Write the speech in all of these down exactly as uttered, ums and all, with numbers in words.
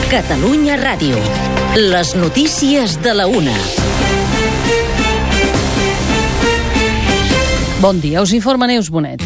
Catalunya Ràdio. Les notícies de la una. Bon dia, us informa Neus Bonet.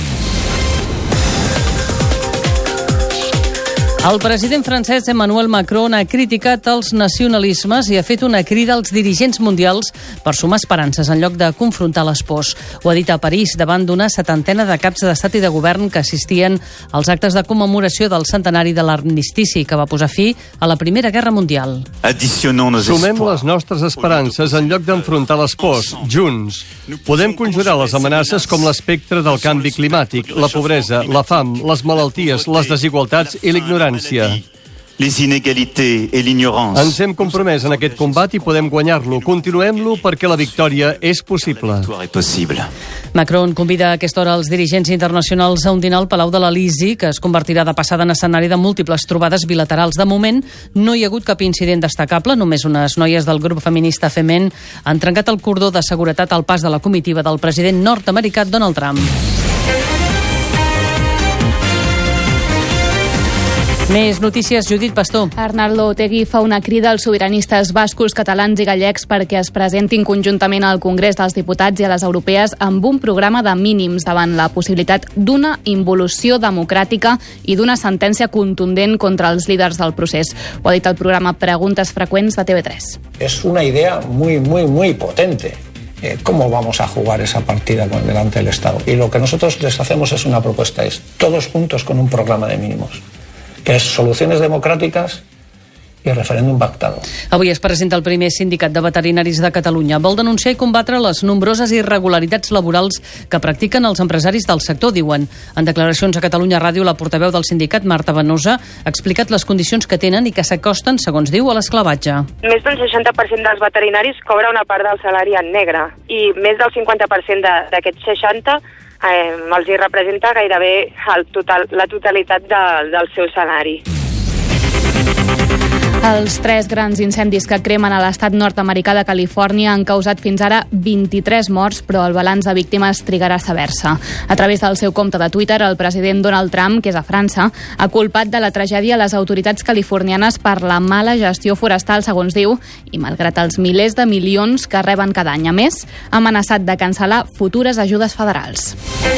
El president francès Emmanuel Macron ha criticat els nacionalismes i ha fet una crida als dirigents mundials per sumar esperances en lloc de confrontar les pors. Ho ha dit a París davant d'una setantena de caps d'estat i de govern que assistien als actes de commemoració del centenari de l'armistici que va posar fi a la Primera Guerra Mundial. Sumem les nostres esperances en lloc d'enfrontar les pors, junts. Podem conjurar les amenaces com l'espectre del canvi climàtic, la pobresa, la fam, les malalties, les desigualtats i l'ignorància. Les inégalités et l'ignorance. Ens hem compromès en aquest combat i podem guanyar-lo. Continuem-lo perquè la victòria és possible. Macron convida a aquesta hora els dirigents internacionals a un dinar al Palau de l'Elisi, que es convertirà de passada en escenari de múltiples trobades bilaterals. De moment, no hi ha hagut cap incident destacable. Només unes noies del grup feminista Femen han trencat el cordó de seguretat al pas de la comitiva del president nord-americà Donald Trump. Més notícies, Judit Pastor. Arnaldo Otegi fa una crida als sobiranistes bascos, catalans i gallecs perquè es presentin conjuntament al Congrés dels Diputats i a les europees amb un programa de mínims davant la possibilitat d'una involució democràtica i d'una sentència contundent contra els líders del procés. Ho ha dit el programa Preguntes Freqüents de T V tres. Es una idea muy, muy, muy potente. ¿Cómo vamos a jugar esa partida delante del Estado? Y lo que nosotros les hacemos es una propuesta, es todos juntos con un programa de mínimos, que és solucions democràtiques i referèndum pactado. Avui es presenta el primer sindicat de veterinaris de Catalunya. Vol denunciar i combatre les nombroses irregularitats laborals que practiquen els empresaris del sector, diuen. En declaracions a Catalunya Ràdio, la portaveu del sindicat, Marta Venosa, ha explicat les condicions que tenen i que s'acosten, segons diu, a l'esclavatge. Més d'un seixanta per cent dels veterinaris cobra una part del salari en negre i més del cinquanta per cent d'aquests seixanta Eh, els hi representa gairebé el total, la totalitat de, del seu salari. Els tres grans incendis que cremen a l'estat nord-americà de Califòrnia han causat fins ara vint-i-tres morts, però el balanç de víctimes trigarà a saber-se. A través del seu compte de Twitter, el president Donald Trump, que és a França, ha culpat de la tragèdia les autoritats californianes per la mala gestió forestal, segons diu, i malgrat els milers de milions que reben cada any. A més, ha amenaçat de cancel·lar futures ajudes federals.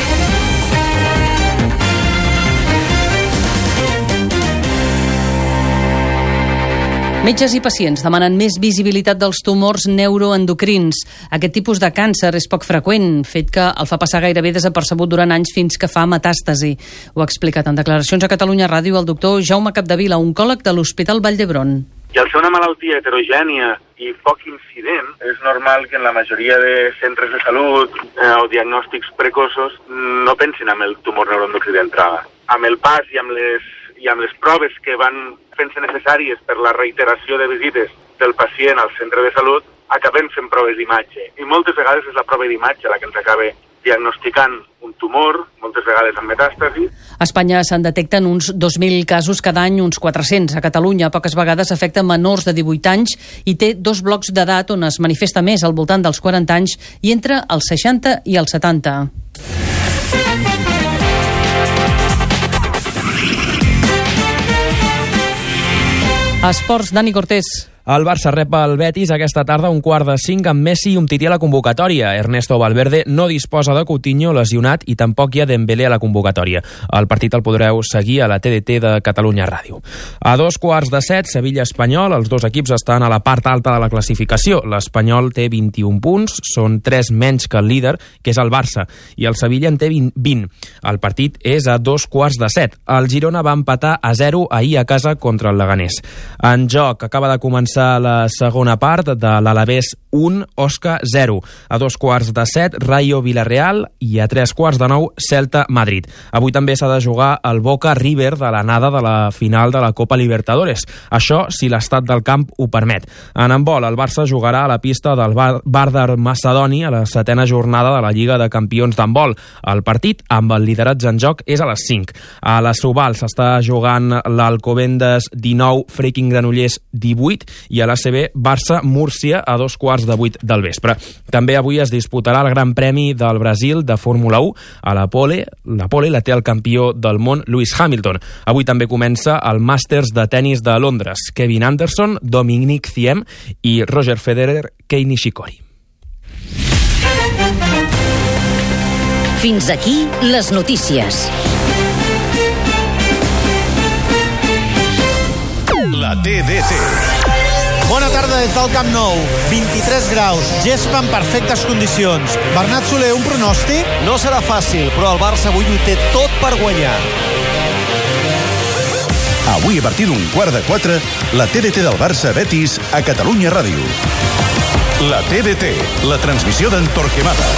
Metges i pacients demanen més visibilitat dels tumors neuroendocrins. Aquest tipus de càncer és poc freqüent, fet que el fa passar gairebé desapercebut durant anys fins que fa metàstasi. Ho ha explicat en declaracions a Catalunya Ràdio el doctor Jaume Capdevila, oncòleg de l'Hospital Vall d'Hebron. I al ser una malaltia heterogènia i poc incident, és normal que en la majoria de centres de salut eh, o diagnòstics precoços no pensin en el tumor neuroendocrí d'entrada. Amb el pas i amb les i amb les proves que van fent-se necessàries per la reiteració de visites del pacient al centre de salut, acabem fent proves d'imatge. I moltes vegades és la prova d'imatge la que ens acaba diagnosticant un tumor, moltes vegades amb metàstasi. A Espanya se'n detecten uns dos mil casos cada any, uns quatre-cents. A Catalunya poques vegades afecta menors de divuit anys i té dos blocs d'edat on es manifesta més, al voltant dels quaranta anys, i entre els seixanta i els setanta. Esports, Dani Cortés. El Barça rep el Betis aquesta tarda un quart de cinc amb Messi i Umtiti a la convocatòria. Ernesto Valverde no disposa de Coutinho lesionat i tampoc hi ha Dembélé a la convocatòria. El partit el podreu seguir a la T D T de Catalunya Ràdio. A dos quarts de set, Sevilla-Espanyol. Els dos equips estan a la part alta de la classificació. L'Espanyol té vint-i-un punts, són tres menys que el líder, que és el Barça, i el Sevilla en té vint. El partit és a dos quarts de set. El Girona va empatar a zero ahir a casa contra el Leganés. En joc acaba de començar la segona part de l'Alavés un, Osca zero. A dos quarts de set, Rayo Villarreal, i a tres quarts de nou, Celta Madrid. Avui també s'ha de jugar el Boca River de l'anada de la final de la Copa Libertadores. Això si l'estat del camp ho permet. En handbol, el Barça jugarà a la pista del Vardar Macedoni a la setena jornada de la Lliga de Campions d'handbol. El partit, amb el lideratge en joc, és a les cinc. A la Subal s'està jugant l'Alcobendas dinou, Freaking Granollers divuit, i a l'A C B Barça-Múrcia a dos quarts de vuit del vespre. També avui es disputarà el Gran Premi del Brasil de Fórmula u. A la pole, la pole la té el campió del món Lewis Hamilton. Avui també comença el Masters de tennis de Londres. Kevin Anderson, Dominic Thiem i Roger Federer, Kei Nishikori. Fins aquí les notícies. La T D C. Bona tarda des del Camp Nou. vint-i-tres graus, gespa en perfectes condicions. Bernat Soler, un pronòstic? No serà fàcil, però el Barça avui ho té tot per guanyar. Avui a partir d'un quart de quatre, la T D T del Barça Betis a Catalunya Ràdio. La T D T, la transmissió d'en Torquemada.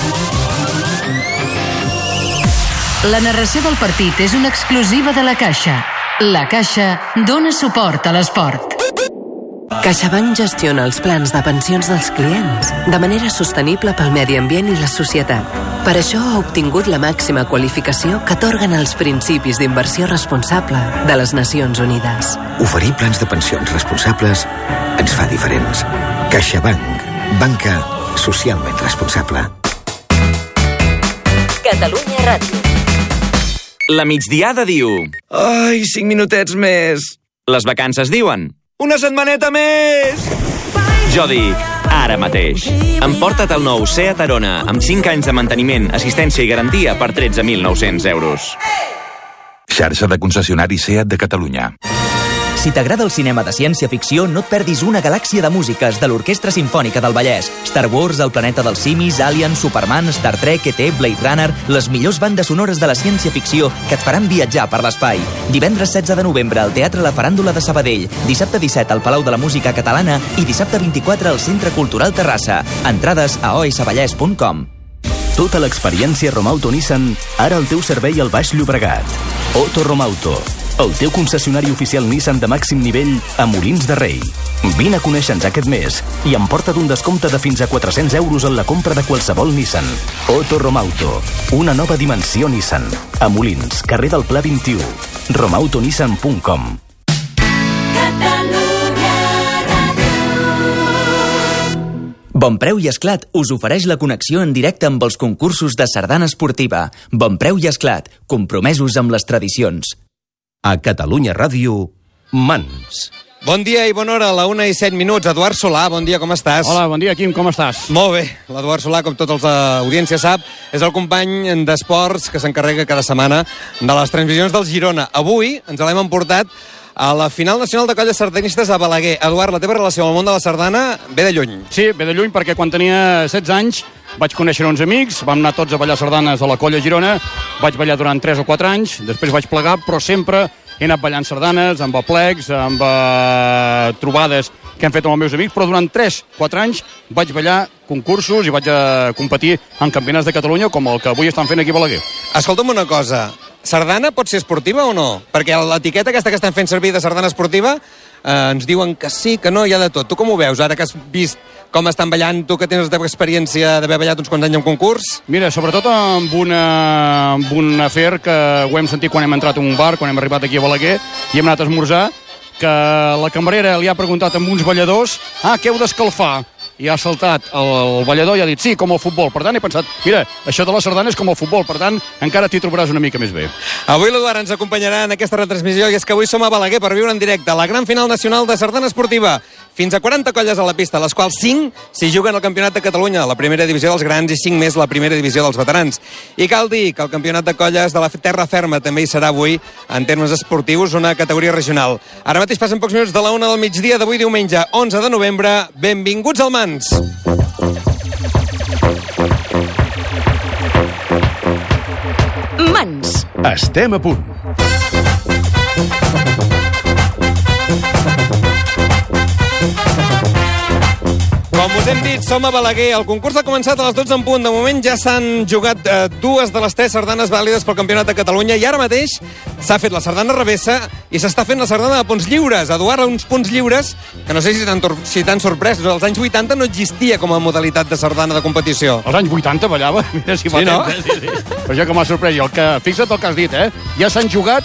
La narració del partit és una exclusiva de La Caixa. La Caixa dona suport a l'esport. CaixaBank gestiona els plans de pensions dels clients de manera sostenible pel medi ambient i la societat. Per això ha obtingut la màxima qualificació que atorguen els principis d'inversió responsable de les Nacions Unides. Oferir plans de pensions responsables ens fa diferents. CaixaBank, banca socialment responsable. Catalunya Ràdio. La migdiada diu... Ai, cinc minutets més. Les vacances diuen... Una setmaneta més! Jo dic, ara mateix. Emporta't el nou Seat Arona amb cinc anys de manteniment, assistència i garantia per tretze mil nou-cents euros. Xarxa de concessionaris Seat de Catalunya. Si t'agrada el cinema de ciència-ficció, no et perdis una galàxia de músiques de l'Orquestra Simfònica del Vallès. Star Wars, El planeta dels simis, Alien, Superman, Star Trek, E T, Blade Runner... Les millors bandes sonores de la ciència-ficció que et faran viatjar per l'espai. Divendres setze de novembre al Teatre La Faràndula de Sabadell. Dissabte disset al Palau de la Música Catalana i dissabte vint-i-quatre al Centre Cultural Terrassa. Entrades a o s vallès punt com. Tota l'experiència Romauto Nissan, ara al teu servei al Baix Llobregat. Otto Romauto, el teu concessionari oficial Nissan de màxim nivell a Molins de Rei. Vine a conèixer-nos aquest mes i emporta't un descompte de fins a quatre-cents euros en la compra de qualsevol Nissan. Otto Romauto, una nova dimensió Nissan. A Molins, carrer del Pla vint-i-u. romauto nissan punt com. Bonpreu i Esclat us ofereix la connexió en directe amb els concursos de sardana esportiva. Bonpreu i Esclat, compromesos amb les tradicions. A Catalunya Ràdio, Mans. Bon dia i bona hora, a la una i set minuts. Eduard Solà, bon dia, com estàs? Hola, bon dia, Quim, com estàs? Molt bé. L'Eduard Solà, com tota l'audiència sap, és el company d'esports que s'encarrega cada setmana de les transmissions del Girona. Avui ens l'hem emportat a la final nacional de colles sardanistes a Balaguer. Eduard, la teva relació amb el món de la sardana ve de lluny. Sí, ve de lluny perquè quan tenia setze anys vaig conèixer uns amics, vam anar tots a ballar sardanes a la colla Girona, vaig ballar durant tres o quatre anys, després vaig plegar, però sempre he anat ballant sardanes, amb aplecs, amb uh, trobades que hem fet amb els meus amics, però durant tres o quatre anys vaig ballar concursos i vaig uh, competir en campionats de Catalunya com el que avui estan fent aquí a Balaguer. Escolta'm una cosa, sardana pot ser esportiva o no? Perquè l'etiqueta aquesta que estan fent servir de sardana esportiva eh, ens diuen que sí, que no, hi ha de tot. Tu com ho veus, ara que has vist com estan ballant, tu que tens la teva experiència d'haver ballat uns quants anys en concurs? Mira, sobretot amb, una, amb un afer que ho hem sentit quan hem entrat a un bar, quan hem arribat aquí a Balaguer i hem anat a esmorzar, que la cambrera li ha preguntat amb uns balladors ah, què heu d'escalfar? I ha saltat el ballador i ha dit sí, com el futbol. Per tant, he pensat, mira, això de la sardana és com el futbol, per tant, encara t'hi trobaràs una mica més bé. Avui l'Eduard ens acompanyarà en aquesta retransmissió i és que avui som a Balaguer per viure en directe la gran final nacional de sardana esportiva. Fins a quaranta colles a la pista, les quals cinc s'hi juguen al Campionat de Catalunya, la primera divisió dels grans, i cinc més la primera divisió dels veterans. I cal dir que el Campionat de Colles de la Terra Ferma també hi serà avui, en termes esportius, una categoria regional. Ara mateix passen pocs minuts de la una del migdia d'avui diumenge, onze de novembre. Benvinguts al Mans! Mans. Estem a punt. Com us hem dit, som a Balaguer. El concurs ha començat a les dotze en punt. De moment ja s'han jugat eh, dues de les tres sardanes vàlides pel Campionat de Catalunya i ara mateix s'ha fet la sardana revessa i s'està fent la sardana de punts lliures. Eduard, uns punts lliures que no sé si t'han si t'han sorprès. Als anys vuitanta no existia com a modalitat de sardana de competició. Als anys vuitanta ballava? Mira si sí, no? Sí, sí. Però això que m'ha sorprès. I el que, fixa't el que has dit, eh? Ja s'han jugat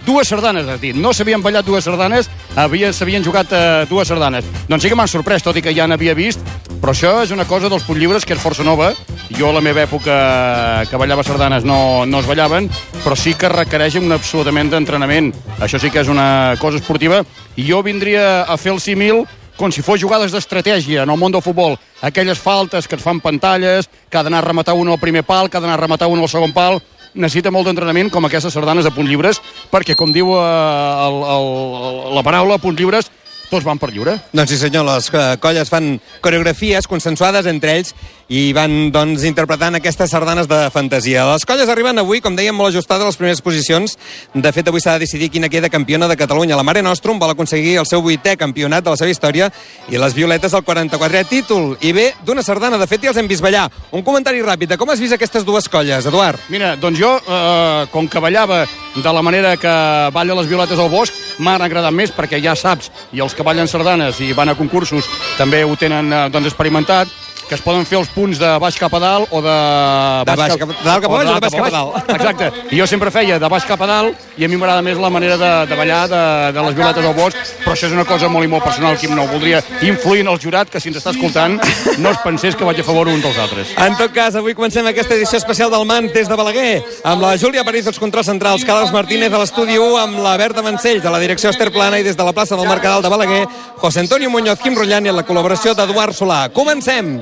dues sardanes, has dit. No s'havien ballat dues sardanes, s'havien jugat uh, dues sardanes. Doncs sí que m'han sorprès, tot i que ja n'havia vist, però això és una cosa dels puntllibres que és força nova. Jo a la meva època que ballava sardanes no, no es ballaven, però sí que requereix un absolutament d'entrenament. Això sí que és una cosa esportiva, i jo vindria a fer el símil com si fos jugades d'estratègia en el món del futbol. Aquelles faltes que es fan pantalles, que ha d'anar a rematar un al primer pal, que ha d'anar a rematar un al segon pal. Necessita molt d'entrenament, com aquestes sardanes de puntlliures, perquè, com diu eh, el, el, la paraula puntlliures, tots van per lliure. Doncs sí senyor, les colles fan coreografies consensuades entre ells i van doncs interpretant aquestes sardanes de fantasia. Les colles arriben avui, com dèiem, molt ajustades a les primeres posicions. De fet, avui s'ha de decidir quina queda campiona de Catalunya. La Mare Nostrum vol aconseguir el seu vuitè campionat de la seva història i les Violetes el quaranta-quatrè títol. I ve d'una sardana, de fet ja els hem vist ballar. Un comentari ràpid de com has vist aquestes dues colles, Eduard? Mira, doncs jo, eh, com que ballava de la manera que balla les Violetes al Bosc, m'han agradat més perquè ja saps, i els que ballen sardanes i van a concursos també ho tenen eh, doncs experimentat, que es poden fer els punts de baix cap a dalt o de... De baix cap, de dalt cap a baix o de baix cap a dalt. Exacte. I jo sempre feia de baix cap a dalt i a mi m'agrada més la manera de, de ballar de, de les Violetes al Bosc, però això és una cosa molt i molt personal, Quim, no voldria influir en el jurat, que si ens està escoltant no es pensés que vaig a favor un dels altres. En tot cas, avui comencem aquesta edició especial del Mans des de Balaguer, amb la Júlia París dels controls centrals, Carles Martínez a l'estudi u, amb la Berta Vancells a la direcció Esther Plana, i des de la plaça del Mercadal de Balaguer, José Antonio Muñoz, Quim Rullant, i en la col·laboració d'Eduard Solà. Comencem!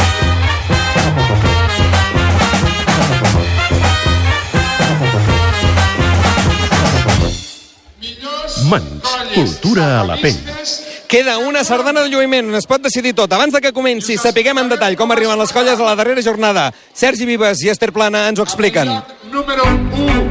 Mans, cultura a la pell. Queda una sardana de lluïment on es pot decidir tot. Abans de que comenci, sapiguem en detall com arriben les colles a la darrera jornada. Sergi Vives i Esther Plana ens ho expliquen. Número u.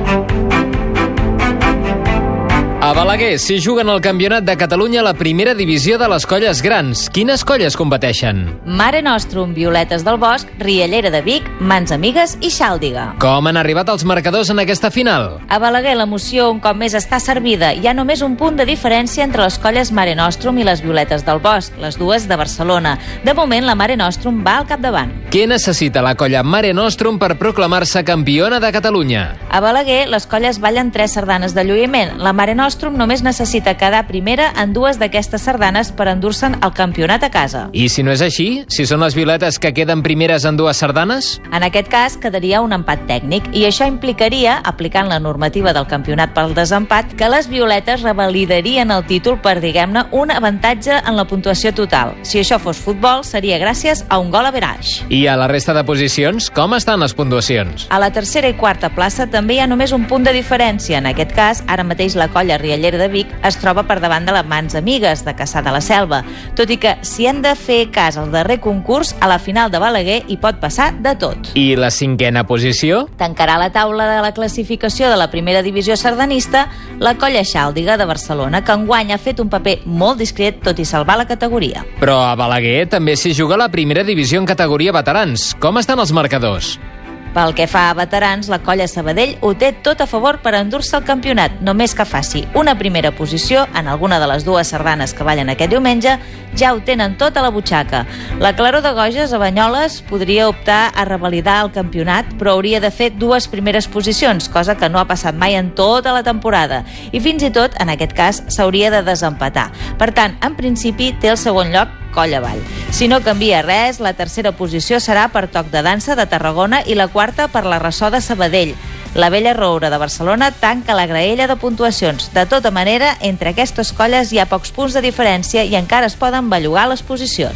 A Balaguer s'hi juguen el Campionat de Catalunya a la primera divisió de les colles grans. Quines colles competeixen? Mare Nostrum, Violetes del Bosc, Riellera de Vic, Mans Amigues i Xàldiga. Com han arribat els marcadors en aquesta final? A Balaguer l'emoció un cop més està servida. Hi ha només un punt de diferència entre les colles Mare Nostrum i les Violetes del Bosc, les dues de Barcelona. De moment, la Mare Nostrum va al capdavant. Què necessita la colla Mare Nostrum per proclamar-se campiona de Catalunya? A Balaguer, les colles ballen tres sardanes de lluïment. La Mare Nostrum només necessita quedar primera en dues d'aquestes sardanes per endur-se'n el campionat a casa. I si no és així? Si són les Violetes que queden primeres en dues sardanes? En aquest cas, quedaria un empat tècnic, i això implicaria, aplicant la normativa del campionat pel desempat, que les Violetes revalidarien el títol per, diguem-ne, un avantatge en la puntuació total. Si això fos futbol, seria gràcies a un gol average. I a la resta de posicions, com estan les puntuacions? A la tercera i quarta plaça també hi ha només un punt de diferència. En aquest cas, ara mateix la colla Riellera de Vic es troba per davant de les Mans Amigues de Cassà de la Selva, tot i que si hem de fer cas al darrer concurs, a la final de Balaguer hi pot passar de tot. I la cinquena posició? Tancarà la taula de la classificació de la primera divisió sardanista la colla Xàldiga de Barcelona, que enguany ha fet un paper molt discret tot i salvar la categoria. Però a Balaguer també s'hi juga la primera divisió en categoria veterans. Com estan els marcadors? Pel que fa a veterans, la colla Sabadell ho té tot a favor per endur-se el campionat, només que faci una primera posició en alguna de les dues sardanes que ballen aquest diumenge, ja ho tenen tot a la butxaca. La Claror de Goges a Banyoles podria optar a revalidar el campionat, però hauria de fer dues primeres posicions, cosa que no ha passat mai en tota la temporada, i fins i tot, en aquest cas, s'hauria de desempatar. Per tant, en principi, té el segon lloc colla avall. Si no canvia res, la tercera posició serà per Toc de Dansa de Tarragona i la quarta per la Ressò de Sabadell. La Vella Roure de Barcelona tanca la graella de puntuacions. De tota manera, entre aquestes colles hi ha pocs punts de diferència i encara es poden bellugar les posicions.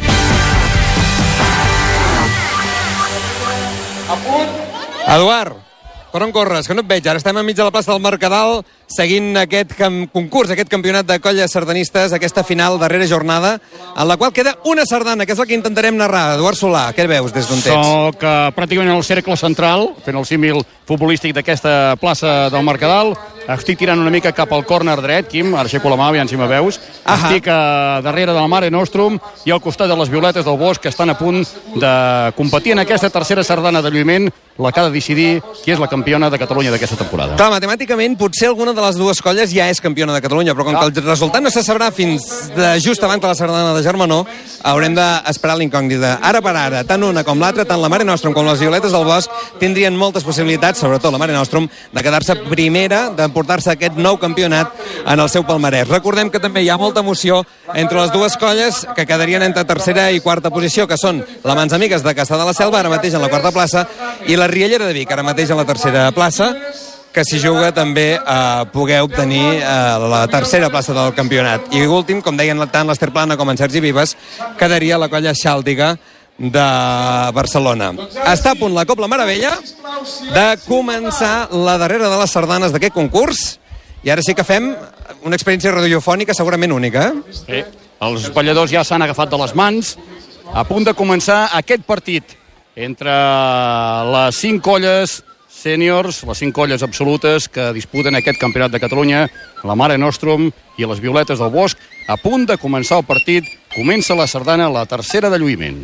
Eduard, per on corres? Que no et veig. Ara estem enmig de la plaça del Mercadal seguint aquest concurs, aquest campionat de colles sardanistes, aquesta final, darrera jornada, en la qual queda una sardana, que és la que intentarem narrar. Eduard Solà, què veus des d'on tens? Soc uh, pràcticament al cercle central, fent el símil futbolístic d'aquesta plaça del Mercadal. Estic tirant una mica cap al córner dret, Quim, ara aixeco la mà, aviam si me veus. Aha. Estic uh, darrere de la Mare Nostrum i al costat de les Violetes del Bosc, que estan a punt de competir en aquesta tercera sardana de lluïment la que ha de decidir qui és la campiona de Catalunya d'aquesta temporada. Clar, matemàticament, potser alguna de les dues colles ja és campiona de Catalunya, però com que el resultat no se sabrà fins de just abans de la sardana de Germanó, haurem d'esperar l'incògnita. Ara per ara, tant una com l'altra, tant la Mare Nostrum com les Violetes del Bosc, tindrien moltes possibilitats, sobretot la Mare Nostrum, de quedar-se primera, d'emportar-se aquest nou campionat en el seu palmarès. Recordem que també hi ha molta emoció entre les dues colles que quedarien entre tercera i quarta posició, que són la Mans Amigues de Castellar de la Selva, ara mateix en la quarta plaça, i la Riellera de Vic, ara mateix en la tercera plaça, que s'hi juga també a poder obtenir la tercera plaça del campionat. I últim, com deien tant l'Ester Plana com en Sergi Vives, quedaria la colla xàltica de Barcelona. Està a punt la Cobla Meravella de començar la darrera de les sardanes d'aquest concurs, i ara sí que fem una experiència radiofònica segurament única. Sí, els balladors ja s'han agafat de les mans, a punt de començar aquest partit entre les cinc colles sèniors, les cinc colles absolutes que disputen aquest campionat de Catalunya, la Mare Nostrum i les Violetes del Bosc. A punt de començar el partit, comença la sardana, la tercera de lluïment.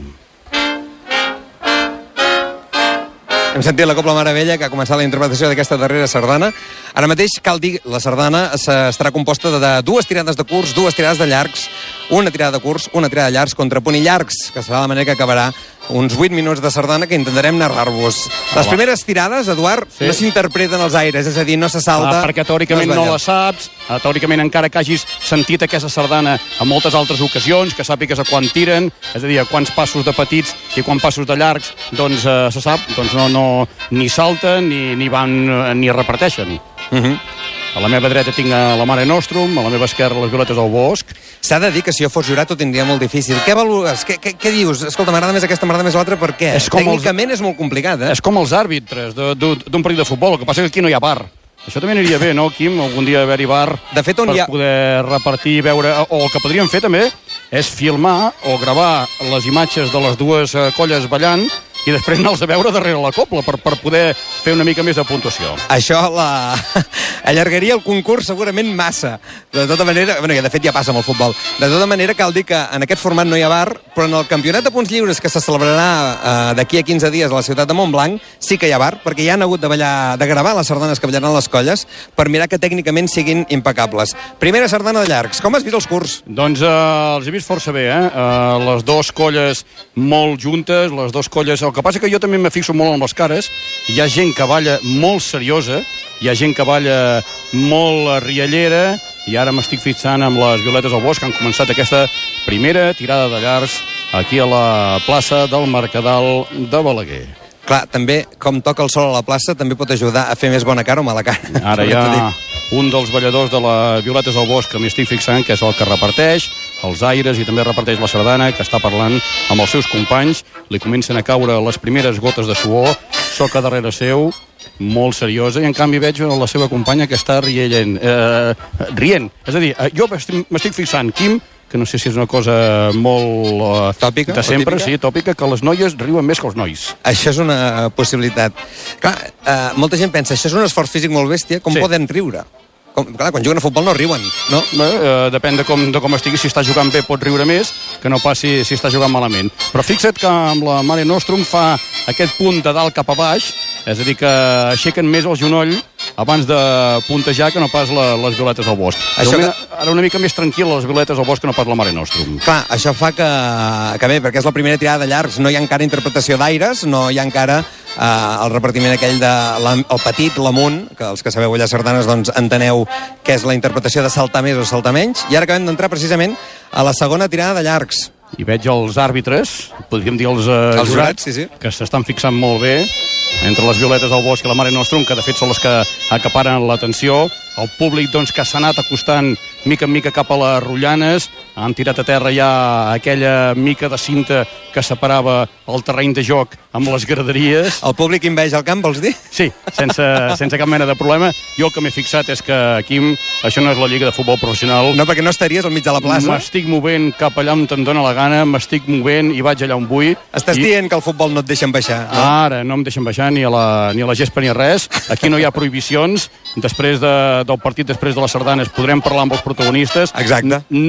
Hem sentit la Cobla Meravella, que ha començat la interpretació d'aquesta darrera sardana. Ara mateix, cal dir, la sardana estarà composta de dues tirades de curts, dues tirades de llargs, una tirada de curts, una tirada de llargs, contrapunt i llargs, que serà la manera que acabarà uns vuit minuts de sardana que intentarem narrar-vos. Les primeres tirades, Eduard, sí. no s'interpreten als aires, és a dir, no se salta... Ah, perquè teòricament no, no la saps, teòricament encara que hagis sentit aquesta sardana en moltes altres ocasions, que sàpigues a quan tiren, és a dir, a quants passos de petits i quants passos de llargs, doncs eh, se sap, doncs no, no, ni salten ni, ni van ni reparteixen. Uh-huh. A la meva dreta tinc a la Mare Nostrum, a la meva esquerra les Violetes del Bosc. S'ha de dir que si jo fos jurat ho tindria molt difícil. Què valores? Què, què, què dius? Escolta, m'agrada més aquesta, m'agrada més l'altra, per què? És Tècnicament els... és molt complicat, eh? És com els àrbitres d'un partit de futbol, el que passa que aquí no hi ha bar. Això també aniria bé, no, Quim? Algun dia haver-hi bar de fet, on per hi ha... poder repartir i veure... O el que podríem fer també és filmar o gravar les imatges de les dues colles ballant i després anar-los a veure darrere la cobla per, per poder fer una mica més de puntuació. Això la... allargaria el concurs segurament massa. De tota manera, bueno, de fet ja passa amb el futbol. De tota manera, cal dir que en aquest format no hi ha bar, però en el campionat de punts lliures que se celebrarà eh, d'aquí a quinze dies a la ciutat de Montblanc, sí que hi ha bar, perquè ja han hagut de, ballar, de gravar les sardanes que ballaran les colles per mirar que tècnicament siguin impecables. Primera sardana de llargs. Com has vist els curts? Doncs eh, els he vist força bé, eh? eh les dues colles molt juntes, les dues colles... El que passa que jo també me fixo molt en les cares. Hi ha gent que balla molt seriosa, hi ha gent que balla molt riallera, i ara m'estic fixant amb les Violetes del Bosc, que han començat aquesta primera tirada de llargs aquí a la plaça del Mercadal de Balaguer. Clar, també, com toca el sol a la plaça, també pot ajudar a fer més bona cara o mala cara. Ara hi ha un dels balladors de les Violetes del Bosc que m'hi estic fixant, que és el que reparteix els aires i també reparteix la sardana, que està parlant amb els seus companys. Li comencen a caure les primeres gotes de suor, soca darrere seu, molt seriosa, i en canvi veig la seva companya que està rient. Eh, rient. És a dir, jo m'estic fixant, Quim, que no sé si és una cosa molt uh, tòpica, de sempre, sí, tòpica, que les noies riuen més que els nois. Això és una possibilitat. Clar, uh, molta gent pensa, això és un esforç físic molt bèstia, com sí. poden riure? Com, clar, quan juguen a futbol no riuen, no? Bé, eh, depèn de com, de com estigui. Si està jugant bé pot riure més que no passi si està jugant malament. Però fixa't que amb la Mare Nostrum fa aquest punt de dalt cap a baix, és a dir, que aixequen més el genoll abans de puntejar que no pas la, les Violetes del Bosc. Això que... Ara una mica més tranquil les Violetes del Bosc que no pas la Mare Nostrum. Clar, això fa que, que bé, perquè és la primera tirada de llargs, no hi ha encara interpretació d'aires, no hi ha encara eh, el repartiment aquell de la, el petit, l'amunt, que els que sabeu ballar sardanes doncs enteneu que és la interpretació de saltar més o saltar menys, i ara acabem d'entrar precisament a la segona tirada de llargs. I veig els àrbitres, podríem dir els, eh, els jurats, sí, sí. que s'estan fixant molt bé entre les Violetes del Bosc i la Mare Nostrum, que de fet són les que acaparen l'atenció. El públic doncs, que s'ha anat acostant mica en mica cap a les rotllanes, han tirat a terra ja aquella mica de cinta que separava el terreny de joc amb les graderies. El públic enveja el camp, vols dir? Sí, sense, sense cap mena de problema. Jo el que m'he fixat és que, Quim, això no és la Lliga de Futbol Professional. No, perquè no estaries al mig de la plaça. M'estic movent cap allà on te'n dona la gana, m'estic movent i vaig allà on vull. Estàs I... dient que el futbol no et deixen baixar, no? Ara no em deixen baixar ni a la, ni a la gespa ni a res. Aquí no hi ha prohibicions. Després de, del partit, després de les sardanes, podrem parlar amb els protagonistes. Exacte. N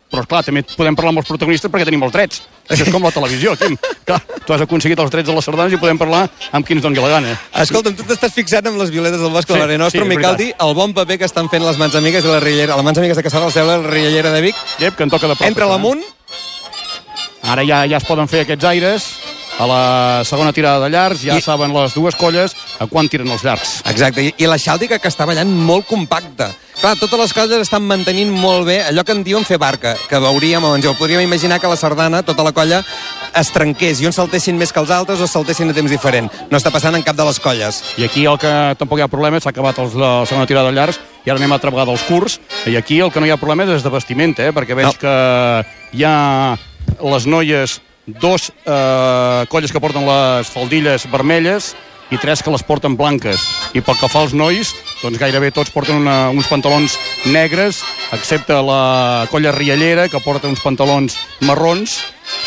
però clar, també podem parlar amb els protagonistes perquè tenim els drets. Això és com la televisió, Quim. Clar, tu has aconseguit els drets de les sardanes i podem parlar amb qui ens doni la gana. Escolta'm, tu t'estàs fixant amb les violetes del bosc, sí, la Mare Nostrum, sí, i cal dir el bon paper que estan fent les mans amigues i la riallera, les mans amigues de Caçà del Cel, la riallera de Vic. Yep, que en toca de prop. Entra l'amunt. Ara ja, ja es poden fer aquests aires. A la segona tirada de llargs ja I... saben les dues colles a quan tiren els llargs. Exacte, i, i la Xàltica, que està ballant molt compacta. Clar, totes les colles estan mantenint molt bé allò que en diuen fer barca, que veuríem, o ens ho podríem imaginar que la sardana, tota la colla, es trenqués i uns saltessin més que els altres o saltessin a temps diferent. No està passant en cap de les colles. I aquí el que tampoc hi ha problema, s'ha acabat els, la segona tirada de llargs i ara anem altra vegada als curts, i aquí el que no hi ha problema és de vestimenta, eh? Perquè veig no. que hi ha les noies, dos eh, colles que porten les faldilles vermelles i tres que les porten blanques. I pel que fa als nois, doncs gairebé tots porten una, uns pantalons negres, excepte la colla riallera, que porta uns pantalons marrons,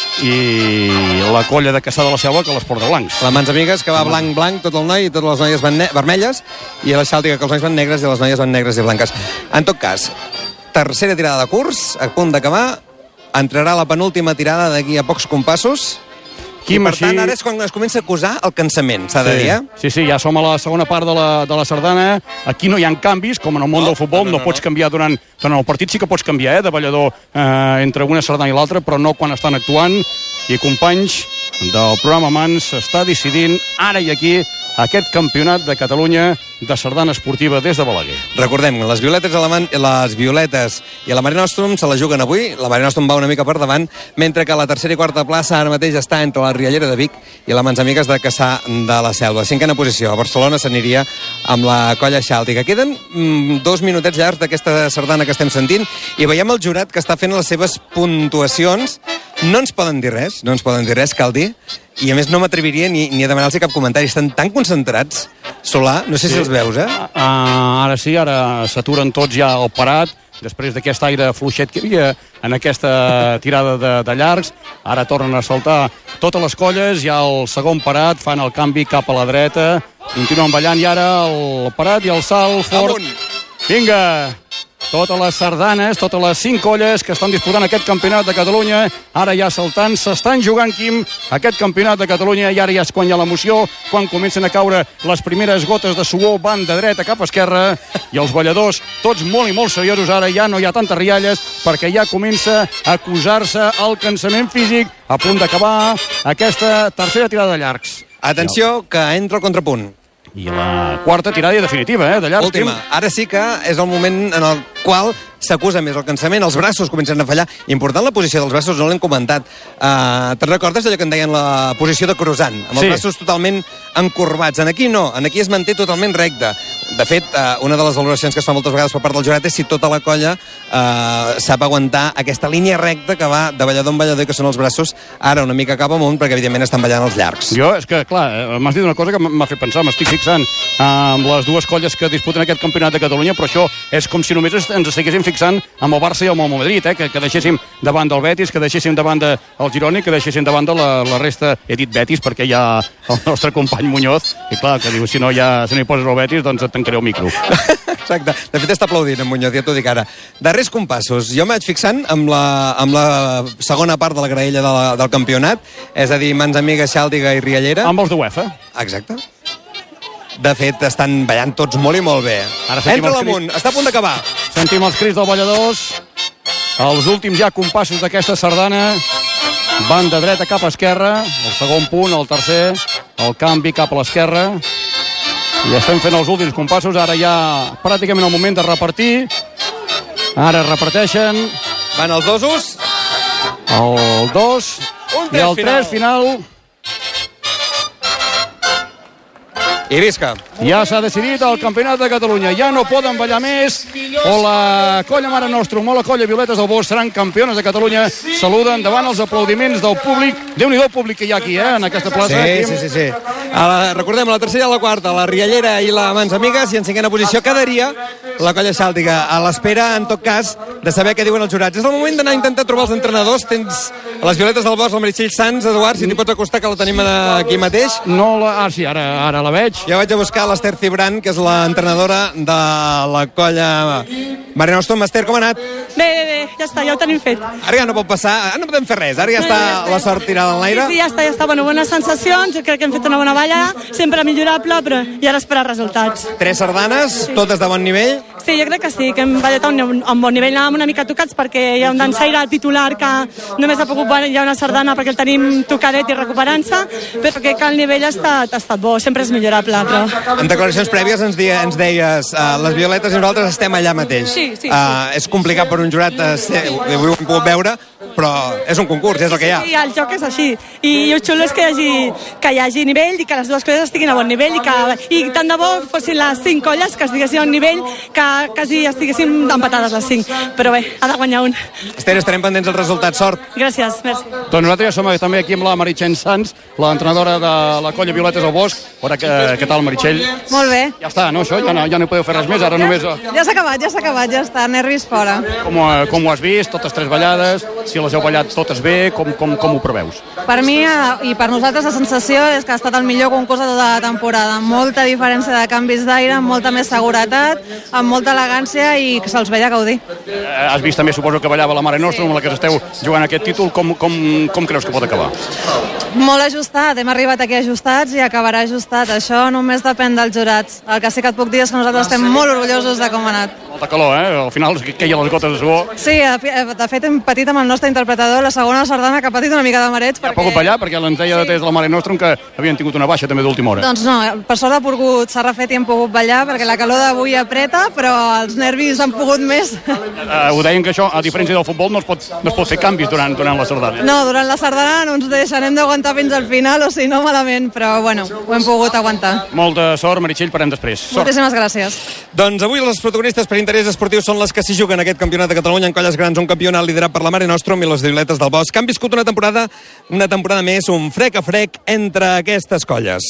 i la colla de Caçà de la Selva, que les porta blancs. La Mans Amigues, que va blanc-blanc, tot el noi, i totes les noies van vermelles, i la Xàltica, que els nois van negres i les noies van negres i blanques. En tot cas, tercera tirada de curs, a punt d'acabar, entrarà la penúltima tirada d'aquí a pocs compassos. Quim, I per així... tant, ara és quan es comença a acusar el cansament, s'ha de sí. dir, eh? Sí, sí, ja som a la segona part de la, de la sardana. Aquí no hi ha canvis, com en el món no, del futbol, no, no, no, no pots canviar durant, durant el partit, sí que pots canviar, eh, de ballador eh, entre una sardana i l'altra, però no quan estan actuant. I companys del programa Mans està decidint ara i aquí aquest campionat de Catalunya de sardana esportiva des de Balaguer. Recordem, les violetes, man... les violetes i la Mare Nostrum se la juguen avui. La Mare Nostrum va una mica per davant, mentre que la tercera i quarta plaça ara mateix està entre la riallera de Vic i la Mans Amigues de Caçà de la Selva. Cinquena posició. A Barcelona s'aniria amb la colla xàltica. Queden mm, dos minutets llargs d'aquesta sardana que estem sentint i veiem el jurat que està fent les seves puntuacions. No ens poden dir res, no ens poden dir res, cal dir. I a més no m'atreviria ni, ni a demanar-los cap comentari. Estan tan concentrats. Solà, no sé sí. si els veus, eh? Uh, ara sí, ara s'aturen tots ja al parat, després d'aquest aire fluixet que hi havia en aquesta tirada de, de llargs. Ara tornen a saltar totes les colles, ja el segon parat, fan el canvi cap a la dreta, continuen ballant i ara el parat i el salt fort. Amunt. Vinga! Totes les sardanes, totes les cinc colles que estan disputant aquest campionat de Catalunya, ara ja saltant, s'estan jugant, Quim, aquest campionat de Catalunya, i ara ja és quan hi ha l'emoció, quan comencen a caure les primeres gotes de suor, van de dreta cap a esquerra, i els balladors, tots molt i molt seriosos, ara ja no hi ha tantes rialles, perquè ja comença a acusar-se el cansament físic, a punt d'acabar aquesta tercera tirada de llargs. Atenció, que entra el contrapunt. I la quarta tirada definitiva, eh, de llarg. Última. Ara sí que és el moment en el qual s'acusa més el cansament, els braços comencen a fallar. Important la posició dels braços, no l'hem comentat. Uh, Te'n recordes d'allò que en deien la posició de croissant? Amb els sí. braços totalment encorbats. En aquí no, en aquí es manté totalment recte. De fet, uh, una de les valoracions que es fa moltes vegades per part del jurat és si tota la colla uh, sap aguantar aquesta línia recta que va de ballador en ballador, que són els braços ara una mica cap amunt, perquè evidentment estan ballant els llargs. Jo, és que, clar, m'has dit una cosa que m'ha fet pensar, m'estic fixant uh, amb les dues colles que disputen aquest campionat de Catalunya, però això és com si només ens estiguéssim fixant amb el Barça i amb el Madrid, eh? que, que deixéssim davant del Betis, que deixéssim davant del Girona i que deixéssim davant de la, la resta. He dit Betis perquè hi ha el nostre company Muñoz, i clar, que diu, si no, ja, si no hi poses el Betis, doncs et tancaré el micro. Exacte. De fet, està aplaudint en Muñoz, ja t'ho dic ara. Darrers compassos. Jo m'haig fixant amb la, amb la segona part de la graella de la, del campionat, és a dir, Mans Amigues, Xàltica i Riallera. Amb els d'UEFA. Exacte. De fet, estan ballant tots molt i molt bé. Entra l'amunt, està a punt d'acabar. Sentim els crits dels balladors. Els últims ja compassos d'aquesta sardana. Van de dreta cap a esquerra. El segon punt, el tercer. El canvi cap a l'esquerra. I estem fent els últims compassos. Ara ja pràcticament el moment de repartir. Ara reparteixen. Van els dosos. El dos. I el tres final. I visca. Ja s'ha decidit el campionat de Catalunya. Ja no poden ballar més. O la colla Mare Nostrum o la colla Violetes del Bosc seran campiones de Catalunya. Saluden davant els aplaudiments del públic. Déu-n'hi-do el públic que hi ha aquí, eh, en aquesta plaça. Sí, sí, sí. sí. A la, recordem, a la tercera i a la quarta, la Riallera i la Mans Amigues, i en cinquena posició quedaria la colla Xàltica, a l'espera, en tot cas, de saber què diuen els jurats. És el moment d'anar a intentar trobar els entrenadors. Tens a les Violetes del Bosc, la Meritxell Sans. Eduard, si t'hi pots acostar, que la tenim aquí mateix. No, la... ah, sí, ara, ara la veig. Ja vaig a buscar l'Ester Cibran, que és l'entrenadora de la colla Mare Nostrum, Esther, com ha anat? Bé, bé, bé, ja està, ja ho tenim fet. Ara ja no pot passar, ara no podem fer res, ara ja està la sort tirada en l'aire. Sí, sí, ja està, ja està, bueno, bones sensacions, crec que hem fet una bona balla, sempre millorable, però i ara esperar resultats. Tres sardanes, sí. Totes de bon nivell? Sí, jo crec que sí, que hem ballat a un, a un bon nivell, anàvem una mica tocats perquè hi ha un dansaire titular que només ha pogut ballar, hi ha una sardana perquè el tenim tocadet i recuperant-se, però crec que el nivell ha estat, ha estat bo, sempre és millorable. Però... En declaracions prèvies ens, di, ens deies uh, les violetes i nosaltres estem allà mateix. Sí, sí, sí. Uh, és complicat per un jurat, uh, ser, ho hem pogut veure, però és un concurs, és el que hi ha. Sí, el joc és així. I el xulo és que hi hagi, que hi hagi nivell i que les dues coses estiguin a bon nivell i, que, i tant de bo fossin les cinc colles que estiguessin a un nivell que quasi estiguessin empatades les cinc. Però bé, ha de guanyar un. Esther, estarem pendents del resultat. Sort. Gràcies, merci. Doncs nosaltres ja som també aquí amb la Meritxell Sans, l'entrenadora de la colla Violetes al Bosc. Veure què, què tal, Meritxell? Molt bé. Ja està, no, això? Ja no, ja no hi podeu fer res més, ara ja, només... Ja s'ha acabat, ja s'ha acabat, ja està, nervis fora. Com, com ho has vist, totes tres ballades? Si les heu ballat totes bé, com, com, com ho preveus? Per mi i per nosaltres la sensació és que ha estat el millor concurs de tota la temporada, amb molta diferència de canvis d'aire, amb molta més seguretat, amb molta elegància i que se'ls veia gaudir. Eh, has vist també, suposo, que ballava la Mare Nostrum, amb la que esteu jugant aquest títol, com, com, com creus que pot acabar? Molt ajustat, hem arribat aquí ajustats i acabarà ajustat. Això només depèn dels jurats. El que sí que et puc dir és que nosaltres estem molt orgullosos de com ha anat. Molta calor, eh? Al final queia les gotes de suor. Sí, de fet hem patit amb el nostre interpretador la segona sardana que ha patit una mica de marets. Ja perquè... ha pogut ballar, perquè ens deia sí. Des de la Mare Nostrum que havien tingut una baixa també d'última hora. Doncs no, per sort ha pogut, s'ha refet i hem pogut ballar perquè la calor d'avui apreta, però els nervis han pogut més. Uh, ho deien que això, a diferència del futbol, no es pot, no es pot fer canvis durant, durant la sardana. No, durant la sardana no ens deixarem d'aguantar fins al final, o si no malament, però bueno, ho hem pogut aguantar. Molta sort, Meritxell, parem després. Sort. Moltíssimes gràcies. Doncs avui les protagonistes per interès esportiu són les que s'hi juguen aquest campionat de Catalunya en colles grans, un campionat liderat per la Mare Nostrum i les Violetes del Bosc, que han viscut una temporada, una temporada més, un frec a frec entre aquestes colles.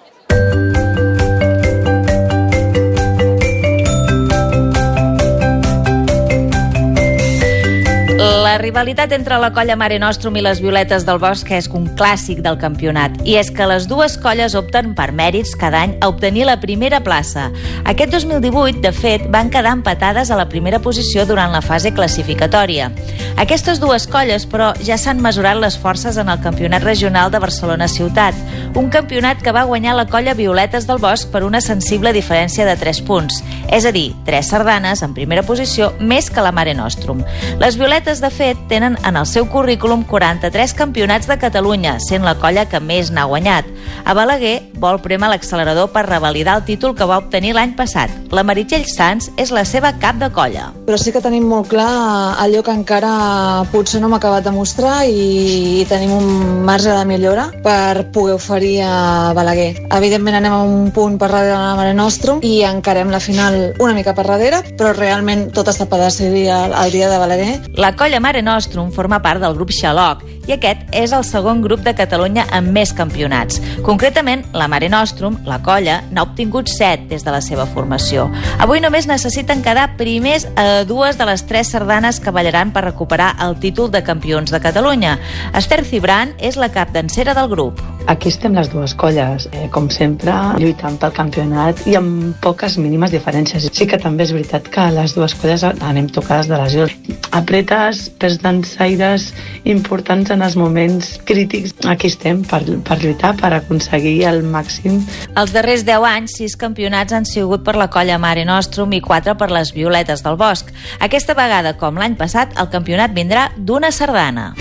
La rivalitat entre la colla Mare Nostrum i les Violetes del Bosc és un clàssic del campionat, i és que les dues colles opten per mèrits cada any a obtenir la primera plaça. Aquest dos mil divuit, de fet, van quedar empatades a la primera posició durant la fase classificatòria. Aquestes dues colles, però, ja s'han mesurat les forces en el Campionat Regional de Barcelona Ciutat, un campionat que va guanyar la colla Violetes del Bosc per una sensible diferència de tres punts, és a dir, tres sardanes en primera posició més que la Mare Nostrum. Les Violetes, de fet, tenen en el seu currículum quaranta-tres campionats de Catalunya, sent la colla que més n'ha guanyat. A Balaguer vol prémer l'accelerador per revalidar el títol que va obtenir l'any passat. La Meritxell Sans és la seva cap de colla. Però sí que tenim molt clar allò que encara potser no hem acabat de mostrar i tenim un marge de millora per poder oferir a Balaguer. Evidentment anem a un punt per darrere de la Mare Nostrum i encarem la final una mica per darrere, però realment tot està per decidir el, el dia de Balaguer. La colla Mare Nostrum forma part del grup Xaloc i aquest és el segon grup de Catalunya amb més campionats. Concretament, la Mare Nostrum, la colla, n'ha obtingut set des de la seva formació. Avui només necessiten quedar primers a dues de les tres sardanes que ballaran per recuperar el títol de campions de Catalunya. Esther Cibran és la capdancera del grup. Aquí estem les dues colles, eh, com sempre, lluitant pel campionat i amb poques mínimes diferències. Sí que també és veritat que les dues colles anem tocades de lesió. Apretes, perds dansaires importants en els moments crítics. Aquí estem per, per lluitar, per aconseguir el màxim. Els darrers deu anys, sis campionats han sigut per la colla Mare Nostrum i quatre per les Violetes del Bosc. Aquesta vegada, com l'any passat, el campionat vindrà d'una sardana.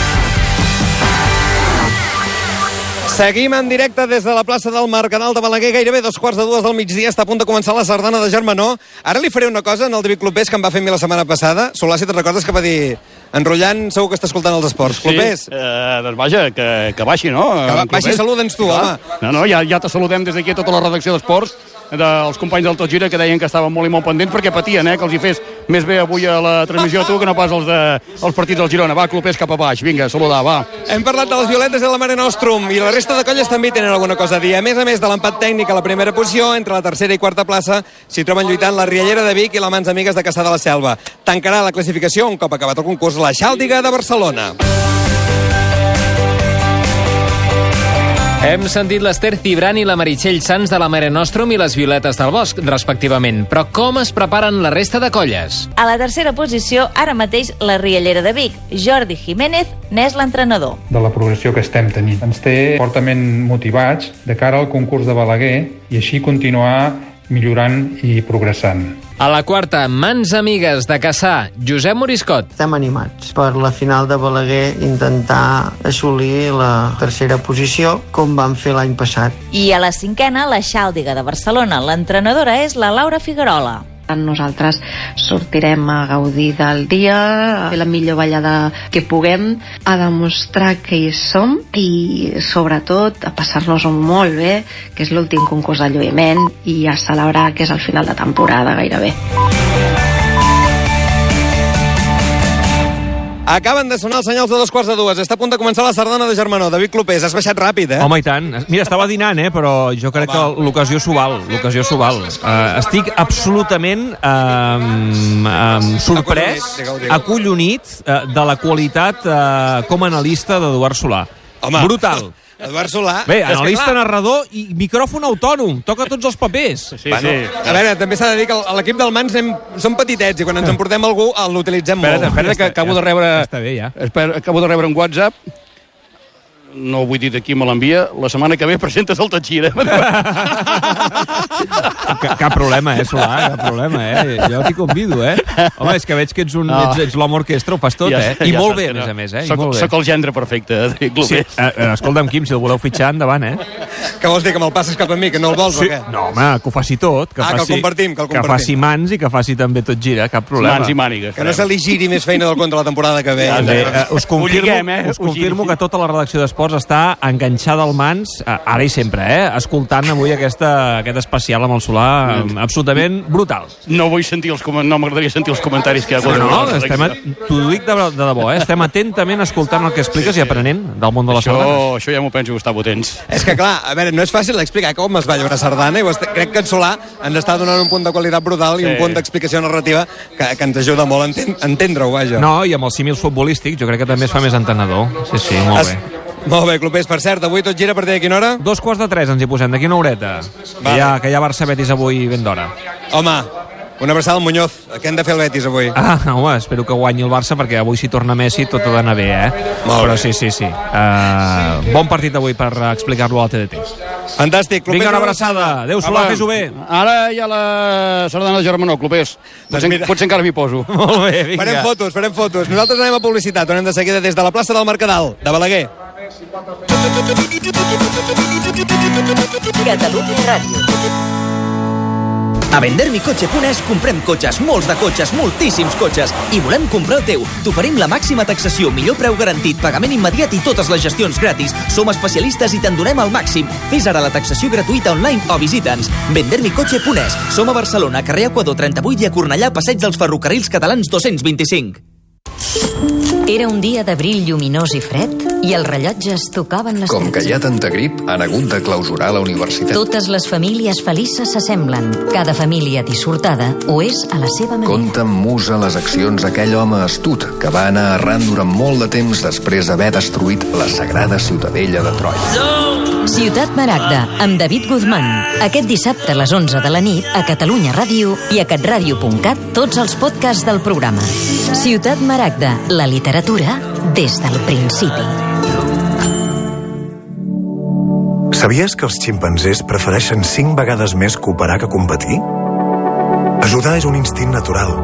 Seguim en directe des de la plaça del Mercadal de Balaguer, gairebé dos quarts de dues del migdia, està a punt de començar la sardana de Germanó. Ara li faré una cosa en el David Clopés que em va fer a mi la setmana passada. Solà, si te'n recordes, que va dir... Enrotllant, segur que està escoltant els esports. Sí, Clopés? Eh, doncs vaja, que, que baixi, no? Que va, baixi, saluda'ns tu, home. No, no, ja, ja te saludem des d'aquí a tota la redacció d'esports, dels companys del Tot Gira, que deien que estaven molt i molt pendents perquè patien, eh, que els hi fes més bé avui a la transmissió a tu que no pas els, de, els partits del Girona. Va, Clopés, cap a baix. Vinga, saludar, va. Hem parlat de les Violetes de la Mare Nostrum i la resta de colles també tenen alguna cosa a dir. A més a més de l'empat tècnic a la primera posició, entre la tercera i quarta plaça s'hi troben lluitant la Riallera de Vic i la Mans Amigues de Caçà de la Selva. Tancarà la classificació, un cop acabat el concurs, la Xàldiga de Barcelona. Hem sentit l'Ester Cibrán i la Meritxell Sans de la Mare Nostrum i les Violetes del Bosc, respectivament. Però com es preparen la resta de colles? A la tercera posició, ara mateix, la Riallera de Vic. Jordi Jiménez n'és l'entrenador. De la progressió que estem tenint. Ens té fortament motivats de cara al concurs de Balaguer i així continuar millorant i progressant. A la quarta, Mans Amigues de Cassà, Josep Moriscot. Estem animats per la final de Balaguer intentar assolir la tercera posició com vam fer l'any passat. I a la cinquena, la Xàldiga de Barcelona. L'entrenadora és la Laura Figuerola. Nosaltres sortirem a gaudir del dia, a fer la millor ballada que puguem, a demostrar que hi som i sobretot a passar-nos-ho molt bé, que és l'últim concurs de lluïment, i a celebrar que és el final de temporada gairebé. Acaben de sonar els senyals de dos quarts de dues. Està a punt de començar la sardana de Germanó. David Clopés, has baixat ràpid, eh? Home, i tant. Mira, estava dinant, eh? Però jo crec Home. que l'ocasió s'ho val. L'ocasió s'ho val. Uh, estic absolutament um, um, sorprès, acollonit uh, de la qualitat uh, com a analista d'Eduard Solà. Home. Brutal. Eduard Solà... Bé, analista, narrador i micròfon autònom. Toca tots els papers. Sí, bueno, sí. A veure, també s'ha de dir que a l'equip del Mans anem, som petitets i quan ens en portem algú l'utilitzem molt. Espera, espera, que acabo de rebre... Està bé, ja. Espera, acabo de rebre un WhatsApp. No vull dir de qui me l'envia. La setmana que ve presentes el Tatxira. Cap problema, eh, Solà, cap problema, eh? Jo t'hi convido, eh? Home, és que veig que ets, un, no. ets, ets l'home orquestra, ho fas tot, ja, eh? I ja molt bé, a més a més, eh? Soc, molt bé. soc el gendre perfecte. Sí, eh, escolta'm, Quim, si el voleu fitxar, endavant, eh? Què vols dir, que me'l passes cap a mi, que no el vols sí. o què? No, home, que ho faci tot. Que ah, faci, que el compartim, que el compartim. Que faci mans i que faci també tot gira, cap problema. Mans i mànigues. Que no se li giri més feina del compte la temporada que ve. Ja, eh, us confirmo, lliguem, eh? us confirmo que tota la redacció d'Esports està enganxada al Mans, ara i sempre, eh? Escoltant avui aquesta, aquest especial amb el Solà, mm. absolutament brutal. No vull sentir els no m'agradaria sentir els comentaris que hi ha. No, no, estem, t'ho dic de, de debò, eh? Estem atentament escoltant el que expliques sí, sí. i aprenent del món de les sardanes. Això ja m'ho penso que està potents. És que clar, a veure, no és fàcil explicar com es balla una sardana i crec que en Solà ens està donant un punt de qualitat brutal sí. i un punt d'explicació narrativa que, que ens ajuda molt a enten, entendre-ho, vaja. No, i amb els símils futbolístics jo crec que també es fa més entenedor. Sí, sí, molt es... bé. Molt bé, Clopés, per cert, avui tot gira a partir de quina hora? Dos quarts de tres ens hi posem, d'aquí una horeta. Que hi ha, que hi ha Barça Betis avui ben d'hora. Home, una abraçada al Muñoz. Què hem de fer el Betis avui? Ah, home, espero que guanyi el Barça perquè avui si torna Messi tot ha d'anar bé, eh? Molt Però bé. sí, sí, sí. Uh, bon partit avui per explicar-lo al T D T. Fantàstic, Clopés. Vinga, una abraçada. Adéu, Solà, fes-ho bé. Ara hi ha la sardana de Germanó, Clopés. Potser, doncs potser encara m'hi poso. Molt bé, vinga. Farem fotos, farem fotos. Nosaltres anem a publicitat, anem de seguida des de la plaça del Mercadal, de Balaguer. Catalunya Ràdio. A vendermicoche.es comprem cotxes, molts de cotxes, moltíssims cotxes, i volem comprar el teu. T'oferim la màxima taxació, millor preu garantit, pagament immediat i totes les gestions gratis. Som especialistes i te'n donem el màxim. Fes ara la taxació gratuïta online o visita'ns. vendermicoche.es. Som a Barcelona, carrer Equador trenta-vuit i a Cornellà, passeig dels Ferrocarrils Catalans dos-cents vint-i-cinc. Era un dia d'abril lluminós i fred i els rellotges tocaven les Com que hi ha tanta grip, han hagut de clausurar la universitat. Totes les famílies felices s'assemblen. Cada família dissortada ho és a la seva manera. Compta amb musa les accions aquell home astut que va anar errant durant molt de temps després d'haver destruït la sagrada ciutadella de Troia. Ciutat Maragda, amb David Guzmán. Aquest dissabte a les onze de la nit a Catalunya Ràdio i a catradio punt cat tots els podcasts del programa. Ciutat Maragda, la literatura des del principi. Sabies que els ximpanzés prefereixen cinc vegades més cooperar que competir? Ajudar és un instint natural.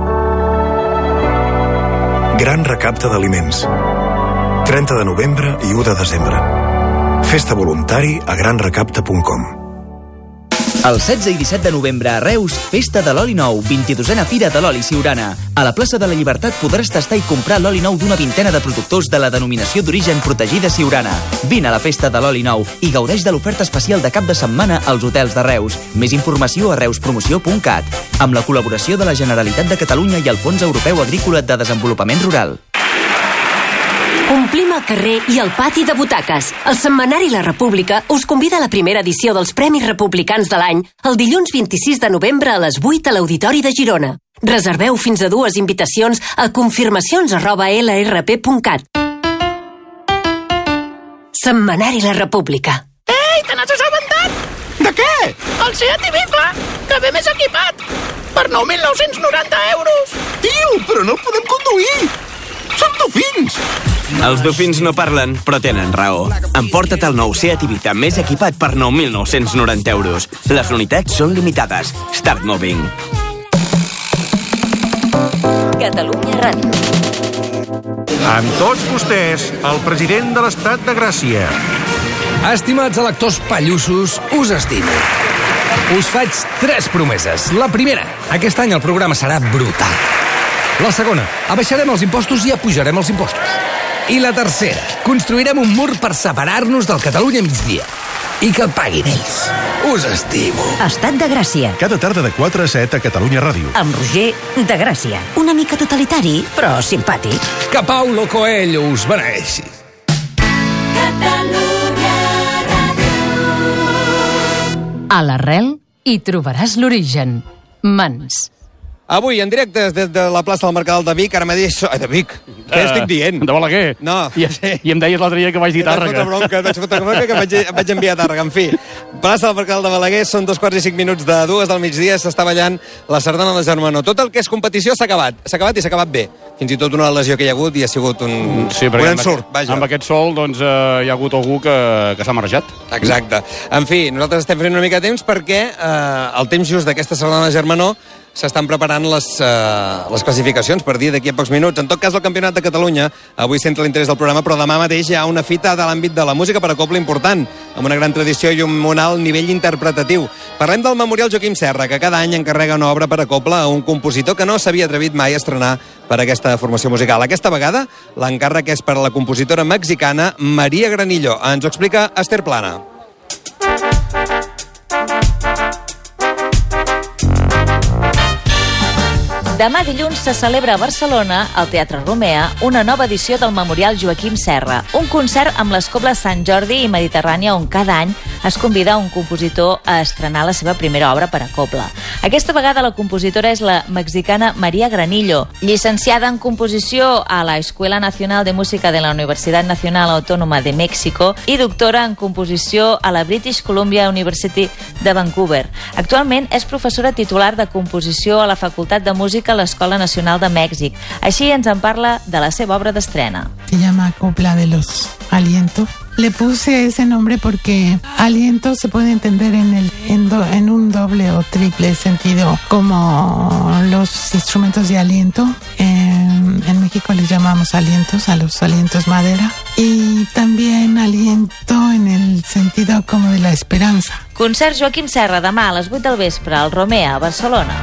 Gran recapte d'aliments. trenta de novembre i u de desembre. Festa voluntari a gran recapte punt com. El setze i disset de novembre a Reus, Festa de l'Oli Nou, vint-i-dosena Fira de l'Oli Siurana. A la plaça de la Llibertat podràs tastar i comprar l'oli nou d'una vintena de productors de la denominació d'origen protegida Siurana. Vine a la Festa de l'Oli Nou i gaudeix de l'oferta especial de cap de setmana als hotels de Reus. Més informació a reuspromoció punt cat. Amb la col·laboració de la Generalitat de Catalunya i el Fons Europeu Agrícola de Desenvolupament Rural. Omplim el carrer i el pati de butaques. El setmanari La República us convida a la primera edició dels Premis Republicans de l'any el dilluns vint-i-sis de novembre a les vuit a l'Auditori de Girona. Reserveu fins a dues invitacions a confirmacions arroba l r p punt cat. Setmanari La República. Ei, te n'has assabentat? De què? El Seat Ibiza, que ve més equipat, per nou mil nou-cents noranta euros. Tio, però no el podem conduir. Som dofins. Els dofins no parlen, però tenen raó. Emporta't el nou Seat Ibiza més equipat per nou mil nou-cents noranta euros. Les unitats són limitades. Start moving. Catalunya Ràdio. Amb tots vostès, el president de l'Estat de Gràcia. Estimats electors pallussos, us estimo. Us faig tres promeses. La primera, aquest any el programa serà brutal. La segona, abaixarem els impostos i apujarem els impostos. I la tercera, construirem un mur per separar-nos del Catalunya migdia. I que el paguin ells. Us estimo. Estat de Gràcia. Cada tarda de quatre a set a Catalunya Ràdio. Amb Roger de Gràcia. Una mica totalitari, però simpàtic. Que Paulo Coelho us beneeixi. Catalunya Ràdio. A l'arrel hi trobaràs l'origen. Mans. Avui, en directe des de la plaça del Mercadal de Vic, ara mateix... Ai, de Vic, què uh, estic dient? De Balaguer. No. I, I em deies l'altre dia que vaig dir Tàrrega. Vaig fotre bronca, vaig fotre bronca que vaig, vaig enviar a Tàrrega. En fi, plaça del Mercadal de Balaguer, són dos quarts i cinc minuts de dues del migdia, s'està ballant la sardana de Germanó. Tot el que és competició s'ha acabat. S'ha acabat i s'ha acabat bé. Fins i tot una lesió que hi ha hagut i ha sigut un, sí, un ensurt. Vaja. Amb aquest sol, doncs, eh, hi ha hagut algú que, que s'ha marejat. Exacte. En fi, nosaltres estem fent una mica de temps perquè eh, el temps just d'aquesta sardana de Germanó s'estan preparant les, uh, les classificacions per dir d'aquí a pocs minuts. En tot cas, el Campionat de Catalunya avui centra l'interès del programa, però demà mateix hi ha una fita de l'àmbit de la música per a coble important, amb una gran tradició i un molt alt nivell interpretatiu. Parlem del Memorial Joaquim Serra, que cada any encarrega una obra per a coble a un compositor que no s'havia atrevit mai a estrenar per a aquesta formació musical. Aquesta vegada, l'encàrrec és per a la compositora mexicana María Granillo. Ens ho explica Esther Plana. Demà dilluns se celebra a Barcelona, al Teatre Romea, una nova edició del Memorial Joaquim Serra, un concert amb les cobles Sant Jordi i Mediterrània on cada any es convida un compositor a estrenar la seva primera obra per a coble. Aquesta vegada la compositora és la mexicana María Granillo, llicenciada en composició a la Escuela Nacional de Música de la Universitat Nacional Autónoma de México i doctora en composició a la British Columbia University de Vancouver. Actualment és professora titular de composició a la Facultat de Música a l'Escola Nacional de Mèxic. Així ens en parla de la seva obra d'estrena. Se llama Copla de los Alientos. Le puse ese nombre porque aliento se puede entender en, el, en, do, en un doble o triple sentido, como los instrumentos de aliento. En, en México les llamamos alientos, a los alientos madera. Y también aliento en el sentido como de la esperanza. Concert Joaquim Serra demà a les vuit del vespre al Romea, a Barcelona.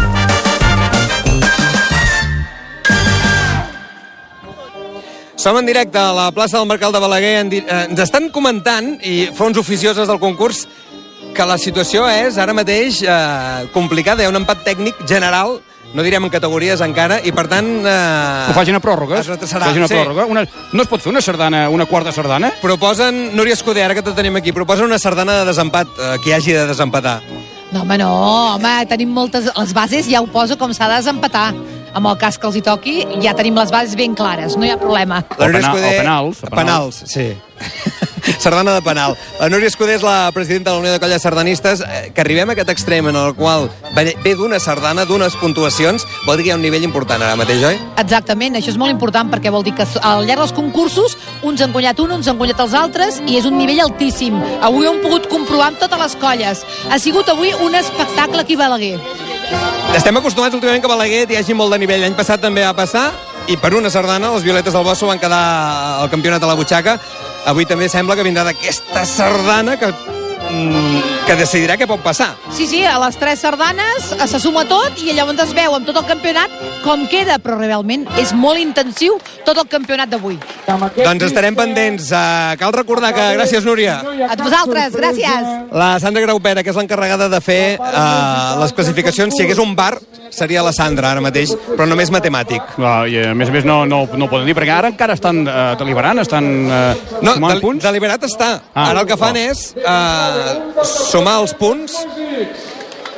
Som en directe a la plaça del Mercat de Balaguer. Ens estan comentant, i fons oficioses del concurs, que la situació és ara mateix eh, complicada. Hi ha un empat tècnic general, no direm en categories encara, i per tant... Eh, que facin a pròrrogues. Serà, facin a sí. pròrroga. Una, no es pot fer una sardana, una quarta sardana? Proposen, Núria Escudé, ara que te tenim aquí, proposen una sardana de desempat, eh, que hi hagi de desempatar. No, home, no, home, tenim moltes... Les bases ja ho poso com s'ha de desempatar. Amb el cas que els hi toqui, ja tenim les bases ben clares, no hi ha problema. La Núria Escudé... O penals. O penals, sí. Sardana de penal. La Núria Escudé és la presidenta de la Unió de Colles Sardanistes. Que arribem a aquest extrem en el qual ve d'una sardana, d'unes puntuacions, vol dir que hi ha un nivell important ara mateix, oi? Exactament, això és molt important perquè vol dir que al llarg dels concursos uns han guanyat un, uns han guanyat els altres i és un nivell altíssim. Avui ho hem pogut comprovar amb totes les colles. Ha sigut avui un espectacle aquí a Balaguer. Estem acostumats últimament que a Balaguer hi hagi molt de nivell. L'any passat també va passar i per una sardana les Violetes del Bosso van quedar al campionat a la butxaca. Avui també sembla que vindrà d'aquesta sardana que, que decidirà què pot passar. Sí, sí, a les tres sardanes se suma tot i llavors es veu amb tot el campionat com queda, però realment és molt intensiu tot el campionat d'avui. Doncs estarem pendents. Uh, cal recordar que... Gràcies, Núria. A vosaltres, gràcies. La Sandra Graupera, que és l'encarregada de fer uh, les classificacions. Si hi hagués un bar, seria la Sandra ara mateix, però només matemàtic. Ah, i a més a més no, no, no ho poden dir, perquè ara encara estan uh, deliberant, estan uh, no, sumant del, punts. Deliberat està. Ah, ara el que fan oh. és uh, sumar els punts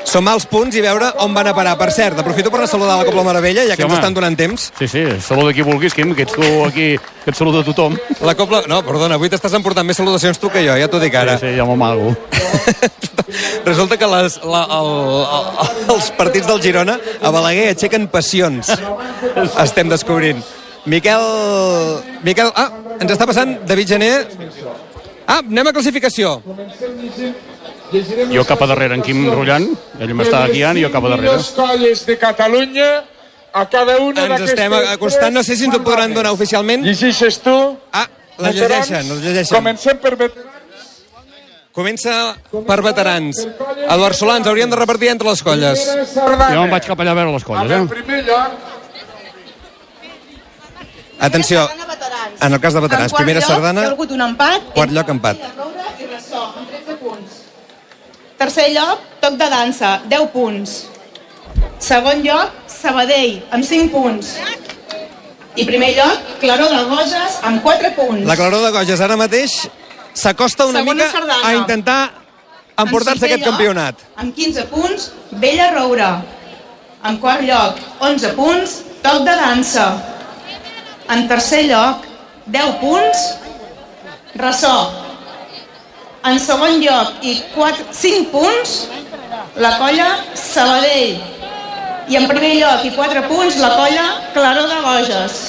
sumar els punts i veure on van a parar. Per cert, aprofito per saludar la Cobla Meravella, ja que Sí, ens home. estan donant temps. Sí, sí, saluda qui vulguis, Quim, que ets tu aquí, que et saluda tothom. La Cobla... No, perdona, avui t'estàs emportant més salutacions tu que jo, ja t'ho dic ara. Sí, sí, ja m'amago. Resulta que les, la, el, el, els partits del Girona a Balaguer aixequen passions. Estem descobrint. Miquel... Miquel... Ah, ens està passant David Gené. Ah, anem a classificació. Jo cap a darrere, en Quim Rullant, ell m'està guiant i jo cap a darrere. Les colles de Catalunya a cada una Ens estem acostant, no sé si ens ho podran donar oficialment. Llegeixes tu? Ah, les llegeixen, les llegeixen. Comencem per veterans. Comença per veterans. Eduard Solà, ens hauríem de repartir entre les colles. Jo em vaig cap allà a veure les colles, En eh? primer lloc, Atenció, en el cas de veterans, primera sardana, Hi ha hagut un empat. quart lloc empat. I ressò, amb tretze punts. Tercer lloc, toc de dansa, deu punts. Segon lloc, Sabadell, amb cinc punts. I primer lloc, Claror de Goges, amb quatre punts. La Claror de Goges ara mateix s'acosta una Segona mica sardana. a intentar emportar-se En cinquè aquest lloc, campionat. Amb quinze punts, Bella Roura. En quart lloc, onze punts, toc de dansa. En tercer lloc, deu punts, ressò. En segon lloc i cinc punts, la colla Sabadell. I en primer lloc i quatre punts, la colla Claror de Goges.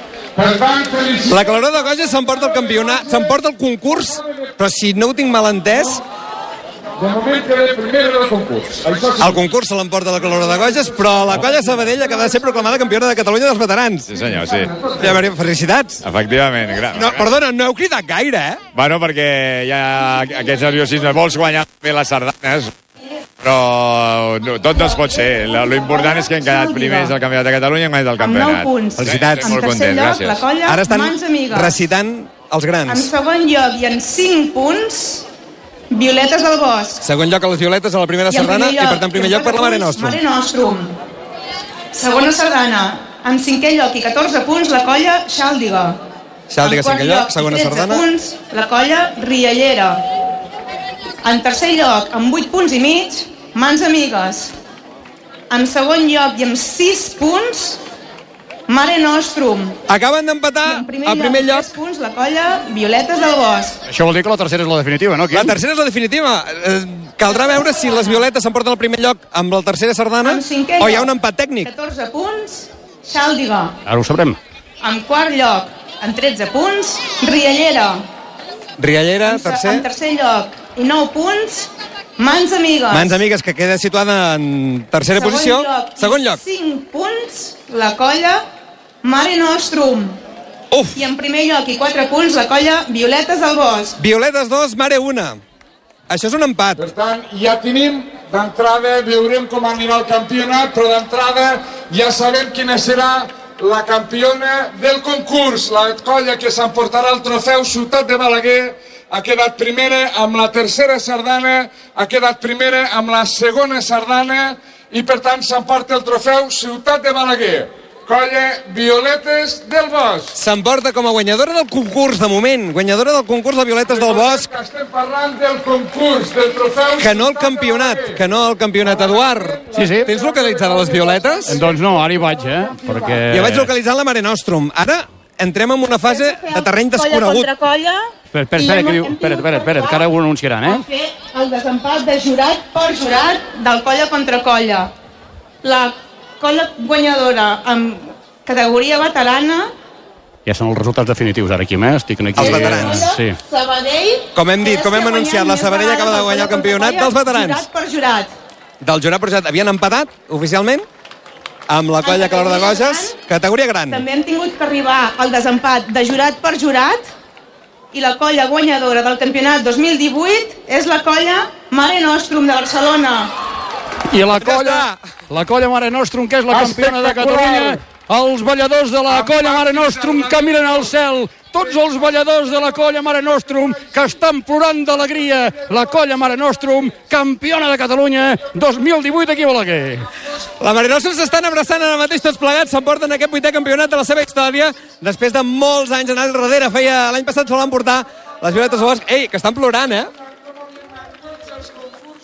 La Claror de Goges s'emporta el campionat, s'emporta el concurs, però si no ho tinc mal entès, de moment queda primera del concurs. Això sí. el concurs se l'emporta la Claror de Goges, però la colla Sabadell acaba de ser proclamada campiona de Catalunya dels veterans. Sí, senyor, sí. Ja, Maria, felicitats. Efectivament. Gra... No, perdona, no heu cridat gaire, eh? Bueno, perquè hi ha aquests nerviosismes. Vols guanyar bé les sardanes, però no, tot no es pot ser. Lo, lo important és que hem quedat primers al Campionat de Catalunya i hem guanyat el Amb nou campionat. punts. Felicitats. En Molt tercer content, lloc, gràcies. la colla Ara estan Mans Amigues. recitant els En grans. segon lloc i en cinc punts, Violetes del Bosc. Segon lloc a les Violetes a la primera I en sardana i, primer lloc, per tant, primer lloc per la Mare Nostrum. Mare Nostrum. Segona sardana. En cinquè lloc i catorze punts, la colla Xàldiga. Xàldiga, En quart cinquè lloc, segona i tretze sardana. punts, la colla Riallera. En tercer lloc, amb vuit punts i mig, Mans Amigues. En segon lloc i amb sis punts, Mare Nostrum. Acaben d'empatar Primer al primer lloc. tres punts, la colla Violetes del Bosc. Això vol dir que la tercera és la definitiva, no, Quim? La tercera és la definitiva. Eh, caldrà veure si les Violetes s'emporten el primer lloc amb la tercera sardana En cinquè o hi ha lloc, un empat tècnic. catorze punts, Xàldiga. Ara ho sabrem. En quart lloc, en tretze punts, Riallera. Riallera, En, se- tercer. en tercer lloc i nou punts, Mans Amigues. Mans Amigues, que queda situada en tercera Segon posició. lloc, Segon lloc. cinc punts, la colla Mare Nostrum. Uf. I en primer lloc i quatre punts, la colla Violetes del Bosc. Violetes dos, Mare una. Això és un empat. Per tant, ja tenim, d'entrada, veurem com anirà el campionat, però d'entrada ja sabem quina serà la campiona del concurs. La colla que s'emportarà el trofeu Ciutat de Balaguer ha quedat primera amb la tercera sardana, ha quedat primera amb la segona sardana i, per tant, s'emporta el trofeu Ciutat de Balaguer. Colla Violetes del Bosc. S'emporta com a guanyadora del concurs, de moment. Guanyadora del concurs de Violetes del Bosc. Estem parlant del concurs, del trofeu... Que no el campionat, que no el campionat, Eduard. Sí, sí. Tens localitzada les Violetes? Doncs no, ara hi vaig, eh? Perquè... Jo vaig localitzar la Mare Nostrum. Ara entrem en una fase de terreny desconegut. Colla contra colla. Espera, espera, espera, que diu... Espera, espera, espera, que ara ho anunciaran, A eh? fer el desempat de jurat per jurat del colla contra colla. La colla guanyadora amb categoria veterana, Ja són els resultats definitius, ara, Quim, eh? Estic aquí... Els veterans. Sí. Sabadell... Com hem dit, com hem que ha anunciat, la guanyat Sabadell més acaba de vegades guanyar el el campionat colla dels veterans. Jurat per jurat. Del jurat per jurat. Havien empatat, oficialment, amb la colla Claror de Goges, categoria gran. També hem tingut que arribar al desempat de jurat per jurat i la colla guanyadora del campionat dos mil divuit és la colla Mare Nostrum de Barcelona. I la colla, la colla Mare Nostrum, que és la campiona de Catalunya, els balladors de la colla Mare Nostrum que miren al cel, tots els balladors de la colla Mare Nostrum que estan plorant d'alegria, la colla Mare Nostrum, campiona de Catalunya dos mil divuit aquí a Balaguer. La Mare Nostrum s'estan abraçant ara mateix tots plegats, s'emporten aquest vuitè campionat de la seva història, després de molts anys anar al darrere, feia l'any passat se l'han portar les Violetes del Bosc. Ei, que estan plorant, eh?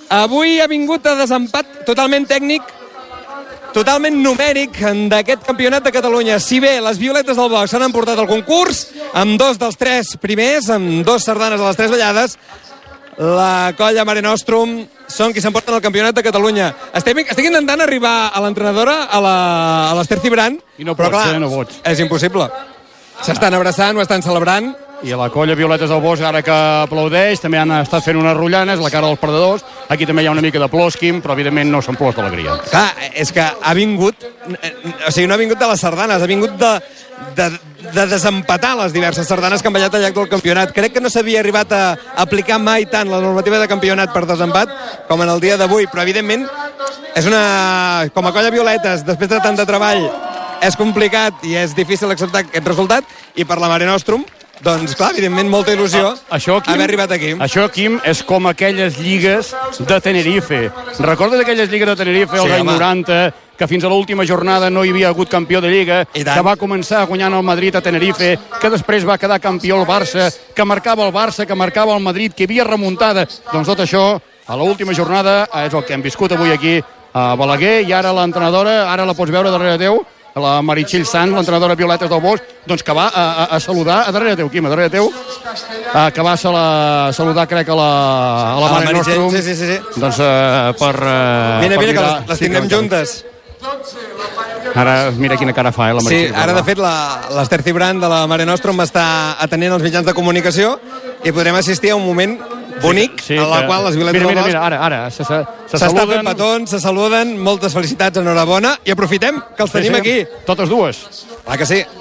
avui ha vingut a desempat totalment tècnic, totalment numèric d'aquest campionat de Catalunya. Si bé les violetes del Bosch s'han emportat el concurs, amb dos dels tres primers, amb dos sardanes a les tres ballades, la colla Mare Nostrum són qui s'emporten el campionat de Catalunya. Estic, estic intentant arribar a l'entrenadora, a la, a l'Ester Cibran, I no però pots, clar, eh, no pots. és impossible. S'estan abraçant, ho estan celebrant. I a la colla Violetes del Bosch, ara que aplaudeix, també han estat fent unes rotllanes, la cara dels perdedors. Aquí també hi ha una mica de plosquim, però evidentment no són plors d'alegria. Clar, és que ha vingut, o sigui, no ha vingut de les sardanes, ha vingut de, de, de desempatar les diverses sardanes que han ballat al llarg del campionat. Crec que no s'havia arribat a aplicar mai tant la normativa de campionat per desempat com en el dia d'avui, però evidentment és una... com a colla Violetes, després de tant de treball, és complicat i és difícil acceptar aquest resultat, i per la Mare Nostrum, doncs, clar, evidentment, molta il·lusió ah, això, Quim, haver arribat aquí. Això, Quim, és com aquelles lligues de Tenerife. Recordes aquelles lligues de Tenerife, els Sí, anys home. noranta, que fins a l'última jornada no hi havia hagut campió de Lliga, que va començar guanyant el Madrid a Tenerife, que després va quedar campió el Barça, que marcava el Barça, que marcava el Madrid, que hi havia remuntada. Doncs tot això, a l'última jornada, és el que hem viscut avui aquí a Balaguer, i ara l'entrenadora, ara la pots veure darrere teu, la Meritxell Sant, l'entrenadora Violetes del Bosch, doncs que va a, a, a saludar, a darrere teu, Quim, a darrere teu, a, que va a, sala, a saludar, crec, a la, a la Mare Nostrum. Sí, sí, sí, sí. Doncs uh, per... Uh, Mira, per mira, que mirar, les, les sí, tindrem que- juntes. Ara, mira quina cara fa, eh, la Sí, Meritxell. ara, de fet, la- l'Ester Cibran de la Mare Nostrum està atenent els mitjans de comunicació i podrem assistir a un moment bonic, Sí, en la que- qual les Violetes mira, del mira, Bosch mira, ara, ara, se, se, se s'estan saluden. fent petons, se saluden, moltes felicitats, enhorabona, i aprofitem que els Sí, tenim sí, aquí. Totes dues. Clar que sí.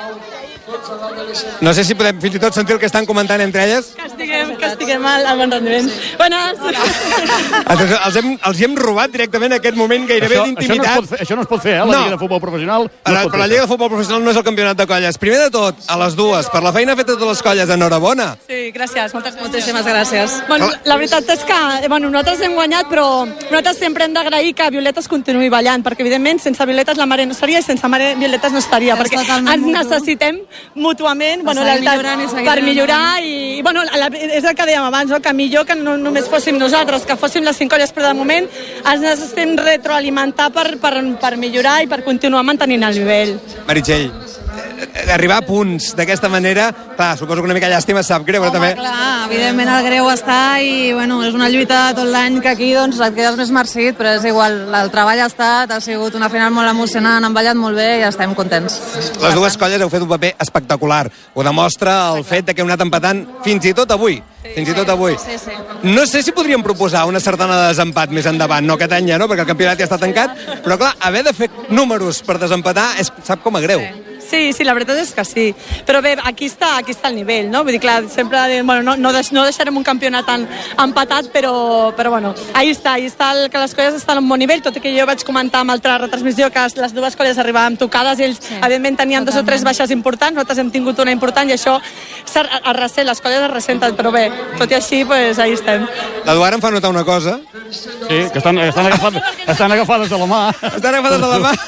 No sé si podem fins i tot sentir el que estan comentant entre elles. Que estiguem, que estiguem al, al bon rendiment. Bones! Atenció, els hem, els hi hem robat directament aquest moment gairebé Això, això, no d'intimitat. es pot fer, això no es pot fer, eh? La No. Lliga de Futbol Professional no Però, es pot però la fer. Lliga de Futbol Professional no és el campionat de colles. Primer de tot, a les dues, per la feina feta a totes les colles, enhorabona. Sí, gràcies, moltes, moltíssimes gràcies. Bueno, la veritat és que eh, bueno, nosaltres hem guanyat, però nosaltres sempre hem d'agrair que Violetes continuï ballant, perquè evidentment sense Violetes la Mare no seria i sense Mare Violetes no estaria, És perquè totalment ens mutu. necessitem mútuament bueno, seguir la- millorant i seguir per millorant. millorar i, i bueno, la, és el que dèiem abans, no? Que millor que no només fóssim nosaltres, que fóssim les cinc colles, però de moment ens necessitem retroalimentar per, per, per millorar i per continuar mantenint el nivell. Meritxell, eh, arribar a punts d'aquesta manera, clar, suposo que una mica llàstima, sap greu, però també... Clar, evidentment el greu està i bueno, és una lluita tot l'any que aquí doncs, et quedes més marcit, però és igual, el treball ha estat, ha sigut una final molt emocionant, han ballat molt bé i estem contents. Les dues colles heu fet un paper espectacular. Ho demostra el fet de que heu anat empatant fins i tot avui. Fins i tot avui. Sí, sí. No sé si podríem proposar una sardana de desempat més endavant, no aquest any ja, no? Perquè el campionat ja està tancat, però clar, haver de fer números per desempatar és, sap com a greu. Sí, sí, la veritat és que sí. Però bé, aquí està, aquí està el nivell, no? Vull dir, clar, sempre bueno, no, no, deix, no deixarem un campionat tan empatat, però, però bueno, ahí està, ahí està el, que les colles estan a un bon nivell, tot i que jo vaig comentar amb altra retransmissió que les dues colles arribaven tocades, ells sí, evidentment tenien dos o tres baixes importants, nosaltres hem tingut una important i això es ressent, les colles es ressenten, però bé, tot i així, pues, ahí estem. L'Eduard em fa notar una cosa. Sí, que estan, estan, agafades, estan agafades de la mà. Estan agafades de la mà.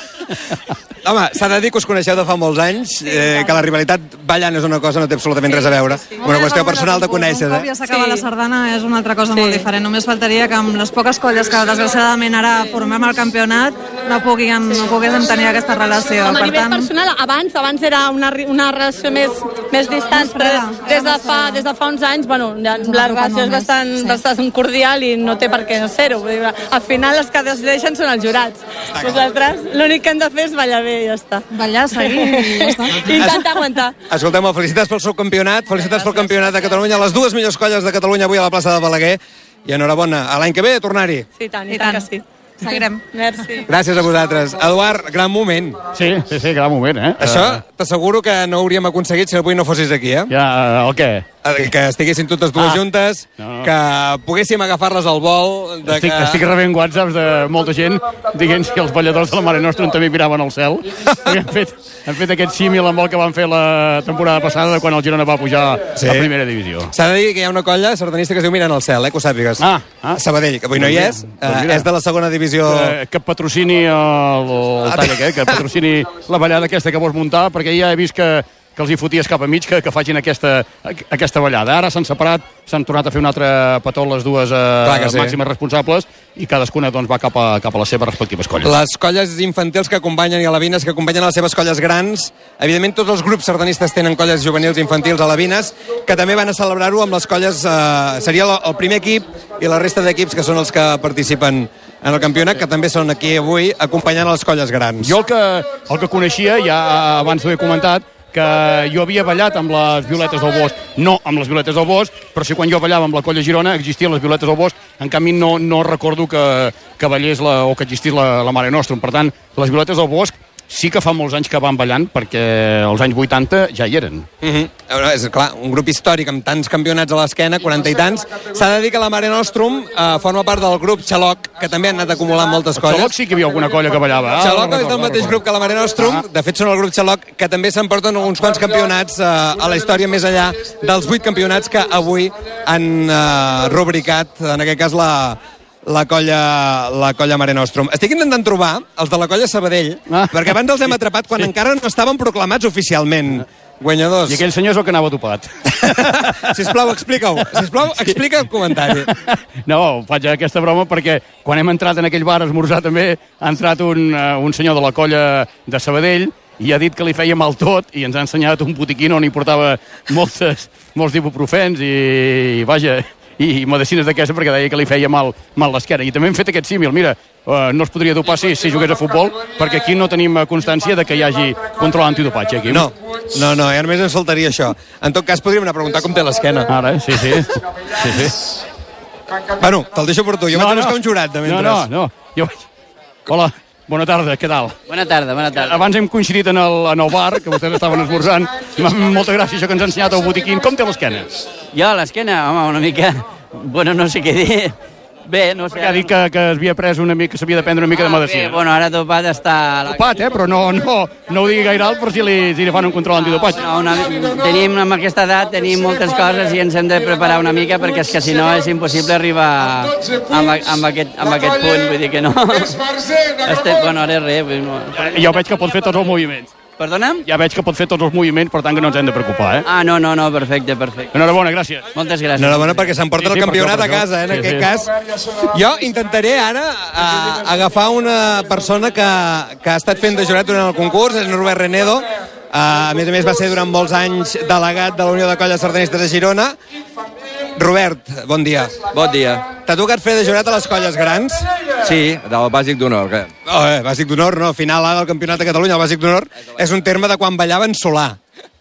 Home, s'ha de dir que us coneixeu de fa molts anys, eh, que la rivalitat ballant és una cosa, no té absolutament res a veure. Una qüestió personal de conèixer. Un cop ja s'acaba sí. la sardana és una altra cosa sí. molt diferent. Només faltaria que amb les poques colles que desgraciadament ara formem el campionat no puguem, sí. no puguem tenir aquesta relació. Com a per nivell tant... personal, abans abans era una, una relació més, més distant, però des de, fa, des de fa uns anys, bueno, ja, la relació és bastant, sí. bastant cordial i no té per què no ser-ho. Al final els que decideixen són els jurats. Nosaltres l'únic que hem de fer és ballar bé i ja està. Ballar, seguir i ja està. I intentar aguantar. Escolteu-me, felicitats pel seu campionat, felicitats pel campionat de Catalunya, les dues millors colles de Catalunya avui a la plaça de Balaguer, i enhorabona. A l'any que ve, a tornar-hi. Sí, tant, i tant que sí. Seguirem. Merci. Gràcies a vosaltres. Eduard, gran moment. Sí, sí, sí, gran moment, eh? Això t'asseguro que no hauríem aconseguit si avui no fossis aquí, eh? Ja, el què? Que estiguessin totes dues ah. juntes, no, no. que poguéssim agafar-les al vol... De estic, que... estic rebent whatsapps de molta gent dient que els balladors de la Mare Nostrum també miraven al cel. han, fet, han fet aquest símil amb el que van fer la temporada passada quan el Girona va pujar sí. a primera divisió. S'ha de dir que hi ha una colla sardanista que es diu Mirant al cel, eh, que ho sàpigues. Ah, ah. Sabadell, que avui no hi és, eh, és de la segona divisió... Eh, que patrocini el, el tall aquest, que patrocini la ballada aquesta que vols muntar, perquè ja he vist que que els hi foties cap a mig que, que facin aquesta, aquesta ballada. Ara s'han separat, s'han tornat a fer un altre petó les dues eh, sí. màximes responsables i cadascuna doncs, va cap a, cap a les seves respectives colles. Les colles infantils que acompanyen i alevines que acompanyen a les seves colles grans. Evidentment, tots els grups sardanistes tenen colles juvenils infantils alevines que també van a celebrar-ho amb les colles... Eh, seria el primer equip i la resta d'equips que són els que participen en el campionat, que també són aquí avui acompanyant les colles grans. Jo el que, el que coneixia, ja abans ho he comentat, que jo havia ballat amb les Violetes del Bosc, no amb les Violetes del Bosc, però sí quan jo ballava amb la Colla Girona existien les Violetes del Bosc, en canvi no, no recordo que, que ballés la, o que existís la, la Mare Nostrum. Per tant, les Violetes del Bosc sí que fa molts anys que van ballant, perquè als anys vuitanta ja hi eren. Uh-huh. És clar, un grup històric amb tants campionats a l'esquena, quaranta i tants. S'ha de dir que la Mare Nostrum eh, forma part del grup Xaloc, que també han anat acumulant moltes colles. Xaloc sí que hi havia alguna colla que ballava. Ah, Xaloc és del mateix grup que la Mare Nostrum, de fet són el grup Xaloc, que també s'emporten uns quants campionats eh, a la història més enllà dels vuit campionats que avui han eh, rubricat, en aquest cas, la... La colla, la colla Mare Nostrum. Estic intentant trobar els de la colla Sabadell, ah. perquè abans els hem atrapat quan sí. encara no estaven proclamats oficialment guanyadors. I aquell senyor és el que anava topat. Sisplau, explica-ho. Sisplau, explica el comentari. No, faig aquesta broma perquè quan hem entrat en aquell bar a esmorzar també ha entrat un, uh, un senyor de la colla de Sabadell i ha dit que li feia mal tot i ens ha ensenyat un botiquín on hi portava moltes, molts ibuprofens i, i vaja... i medicines d'aquesta perquè deia que li feia mal, mal l'esquena. I també hem fet aquest símil. Mira, uh, no es podria dopar si, si jugués a futbol, perquè aquí no tenim constància de que hi hagi control antidopatge. Aquí. No, no, no, ja només ens faltaria això. En tot cas, podríem anar a preguntar com té l'esquena. Ara, sí, sí. sí, sí. Bueno, te'l deixo per tu. Jo no, vaig no. buscar un jurat, de mentre. No, no, no. Jo vaig... Hola. Bona tarda, què tal? Bona tarda, bona tarda. Abans hem coincidit en el, en el bar, que vostès estaven esmorzant, i molta gràcia això que ens ha ensenyat el botiquín. Com té l'esquena? Jo, l'esquena, home, una mica... Bueno, no sé què dir. Bé, no sé... Perquè ha dit que, que havia pres una mica, que s'havia de prendre una mica ah, de medicina. Bé, bueno, ara topat està... Topat, eh? Però no, no, no ho digui gaire alt per si li, si li fan un control antidopatge. No, una, tenim, amb aquesta edat, tenim moltes coses i ens hem de preparar una mica perquè és que si no és impossible arribar amb, amb, aquest, amb aquest punt, vull dir que no. Este, bueno, ara res. Vull, no. Ja veig que pot fer tots els moviments. Perdona? Ja veig que pot fer tots els moviments, per tant que no ens hem de preocupar, eh? Ah, no, no, no, perfecte, perfecte. Enhorabona, gràcies. Moltes gràcies. Enhorabona perquè s'emporta sí, sí, el campionat a casa, eh, en sí, aquest sí. cas. Jo intentaré ara a, agafar una persona que, que ha estat fent de jurat durant el concurs, és Norbert Renedo. A més a més va ser durant molts anys delegat de la Unió de Colles Sardanistes de Girona. Robert, bon dia. Bon dia. T'ha tocat fer de jurat a les colles grans? Sí, del bàsic d'honor. Oh, eh, bàsic d'honor, no. Final A del Campionat de Catalunya, el bàsic d'honor és un terme de quan ballaven solà.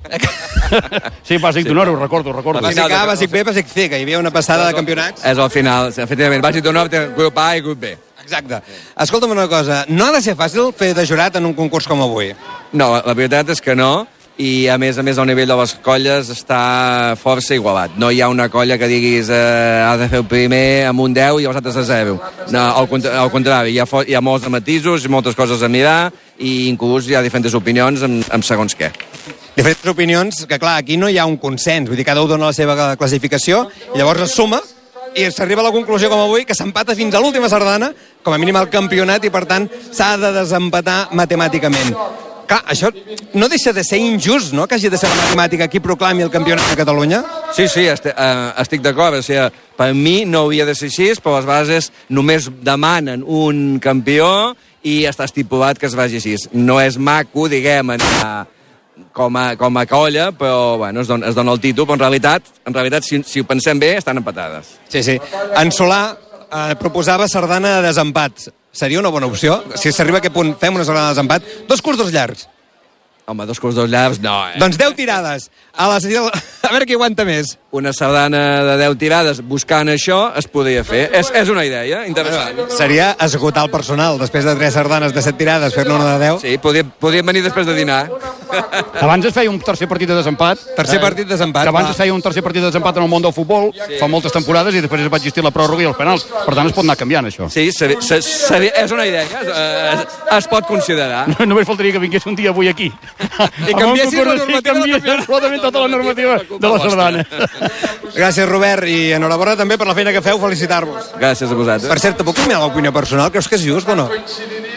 Sí, bàsic d'honor, ho recordo, ho recordo. Bàsic A, bàsic B, bàsic C, que hi havia una passada de campionats. És el final, efectivament. Bàsic d'honor té grup A i grup B. Exacte. Escolta'm una cosa, no ha de ser fàcil fer de jurat en un concurs com avui? No, la veritat és que no. I a més a més el nivell de les colles està força igualat. No hi ha una colla que diguis eh, ha de fer el primer amb un deu i els altres a zero. No, al, al contrari, hi ha, hi ha molts matisos i moltes coses a mirar i inclús hi ha diferents opinions amb, amb segons què. Diferents opinions, que clar, aquí no hi ha un consens, vull dir, cada un dona la seva classificació i llavors es suma i s'arriba a la conclusió com avui que s'empata fins a l'última sardana, com a mínim al campionat, i per tant s'ha de desempatar matemàticament. Clar, això no deixa de ser injust, no?, que hagi de ser la matemàtica qui proclami el campionat de Catalunya? Sí, sí, estic, uh, estic d'acord. O sigui, per mi no hauria de ser així, però les bases només demanen un campió i està estipulat que es vagi així. No és maco, diguem, anar com a, com a colla, però bueno, es, dona, es dona el títol, però en realitat, en realitat si, si ho pensem bé, estan empatades. Sí, sí. En Solà eh, proposava sardana de desempat. Seria una bona opció? Si s'arriba a aquest punt, fem una sardana de desempat. Dos curts, dos llargs. Home, dos curts, dos llargs, no, eh? Doncs deu tirades. A, la... a veure qui aguanta més. Una sardana de deu tirades buscant això es podria fer. És, és una idea interessant. Bueno, seria esgotar el personal. Després de tres sardanes de set tirades, fer-ne una de deu. Sí, podríem, podríem venir després de dinar. Abans es feia un tercer partit de desempat. Tercer partit de desempat. Que abans es feia un tercer partit de desempat en el món del futbol, sí. Fa moltes temporades, i després va existir la pròrroga i els penals. Per tant, es pot anar canviant, això. Sí, seria, seria, és una idea. Es, es pot considerar. No, només faltaria que vingués un dia avui aquí. I canviessin la normativa absolutament tota la normativa de la sardana. Gràcies, Robert, i enhorabona també per la feina que feu, felicitar-vos. Gràcies a vosaltres. Per cert, te puc canviar l'opinió personal? Creus que és just o no?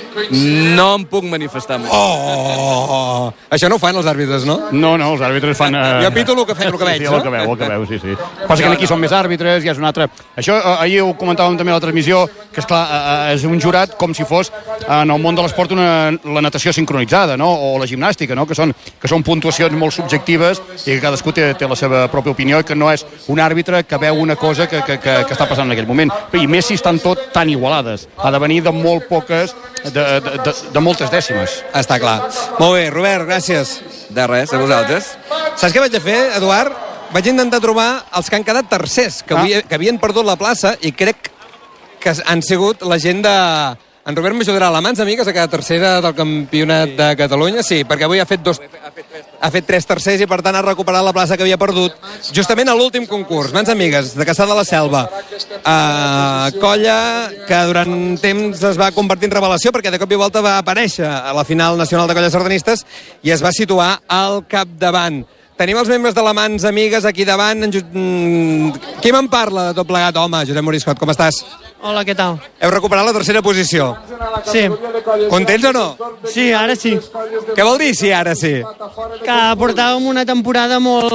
No em puc manifestar molt. Oh! Això no ho fan els àrbitres, no? No, no, els àrbitres fan... Eh... Jo pito el que, fe, el que veig, sí, no? El que veu, el que veu, sí, sí. Passa que aquí són més àrbitres, ja és un altre... Això eh, ahir ho comentàvem també a la transmissió, que esclar, eh, és un jurat com si fos en el món de l'esport una, la natació sincronitzada, no? O la gimnàstica, no? Que són, que són puntuacions molt subjectives i que cadascú té, té la seva pròpia opinió i que no és un àrbitre que veu una cosa que, que, que, que està passant en aquell moment. I més si estan tot tan igualades. Ha de venir de molt poques, de, de, de, de moltes dècimes. Està clar. Molt bé, Robert, gràcies. De res, a vosaltres. Saps què vaig a fer, Eduard? Vaig intentar trobar els que han quedat tercers, que, ah. avui, que havien perdut la plaça, i crec que han sigut la gent de... En Robert m'ajudarà, la Mans Amigues ha quedat tercera del campionat de Catalunya, sí, perquè avui ha fet dos... ha fet tres tercers i per tant ha recuperat la plaça que havia perdut justament a l'últim concurs. Mans Amigues, de Caçà de la Selva. Uh, colla que durant temps es va convertir en revelació perquè de cop i volta va aparèixer a la final nacional de colles sardanistes i es va situar al capdavant. Tenim els membres de la Mans Amigues aquí davant. Qui me'n parla de tot plegat? Home, Josep Moriscot, com estàs? Hola, què tal? Heu recuperat la tercera posició. Sí. Contents o no? Sí, ara sí. Què vol dir sí, ara sí? Que portàvem una temporada molt...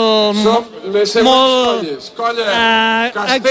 molt... Eh,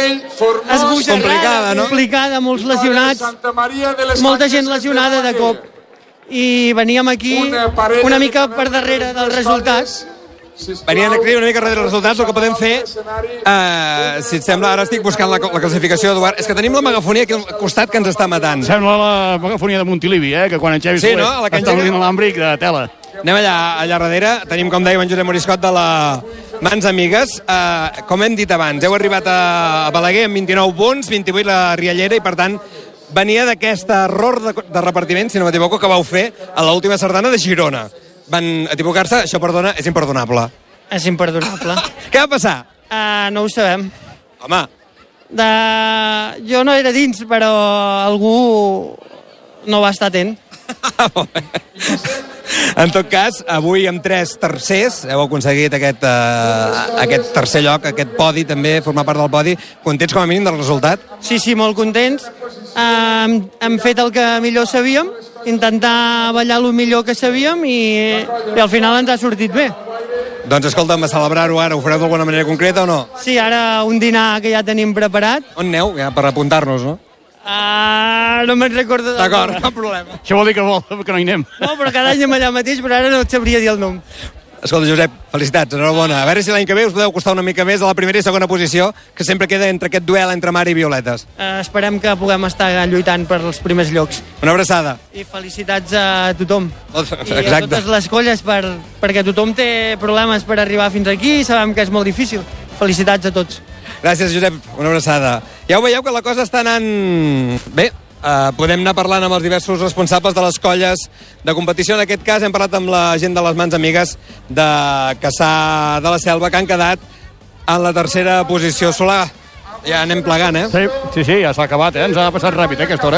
complicada, no? Complicada, molts lesionats, molta gent lesionada de cop. I veníem aquí una mica per darrere dels resultats. Venien aquí una mica darrere dels resultats. El que podem fer, uh, si et sembla, ara estic buscant la, la classificació, Eduard, és que tenim la megafonia aquí al costat que ens està matant. Sembla la megafonia de Montilivi, eh? Que quan en Xavi sí, no? La que està obrint l'àmbric de tela. Anem allà, allà darrere. Tenim, com deia, en Josep Moriscot de la Mans Amigues. Uh, com hem dit abans, heu arribat a Balaguer amb vint-i-nou punts, vint-i-vuit la Riallera, i per tant venia d'aquest error de, de repartiment, si no m'equivoco, que vau fer a l'última sardana de Girona. Van equivocar-se, això, perdona, és imperdonable. És imperdonable. Què va passar? Uh, no ho sabem. Home. De... Jo no era dins, però algú no va estar atent. En tot cas, avui amb tres tercers heu aconseguit aquest, uh, aquest tercer lloc, aquest podi també, formar part del podi. Contents com a mínim del resultat? Sí, sí, molt contents. Uh, hem, hem fet el que millor sabíem, intentar ballar el millor que sabíem i, i al final ens ha sortit bé. Doncs escolta'm, a celebrar-ho ara, ho fareu d'alguna manera concreta o no? Sí, ara un dinar que ja tenim preparat. On aneu? Ja, per apuntar-nos, no? Ah, no me'n recordo. D'acord, cap problema. Això vol dir que vol que no hi anem. No, però cada any anem allà mateix, però ara no et sabria dir el nom. Escolta, Josep, felicitats, enhorabona. A veure si l'any que ve us podeu costar una mica més a la primera i segona posició, que sempre queda entre aquest duel entre Mar i Violetes. Uh, esperem que puguem estar lluitant per els primers llocs. Una abraçada. I felicitats a tothom. Exacte. I a totes les colles, per, perquè tothom té problemes per arribar fins aquí i sabem que és molt difícil. Felicitats a tots. Gràcies, Josep. Una abraçada. Ja ho veieu que la cosa està anant bé. Uh, podem anar parlant amb els diversos responsables de les colles de competició. En aquest cas hem parlat amb la gent de les Mans Amigues de Caçà de la Selva, que han quedat en la tercera posició. Solà, ja anem plegant, eh? Sí, sí, sí, ja s'ha acabat, eh? Ens ha passat ràpid, eh, aquesta hora.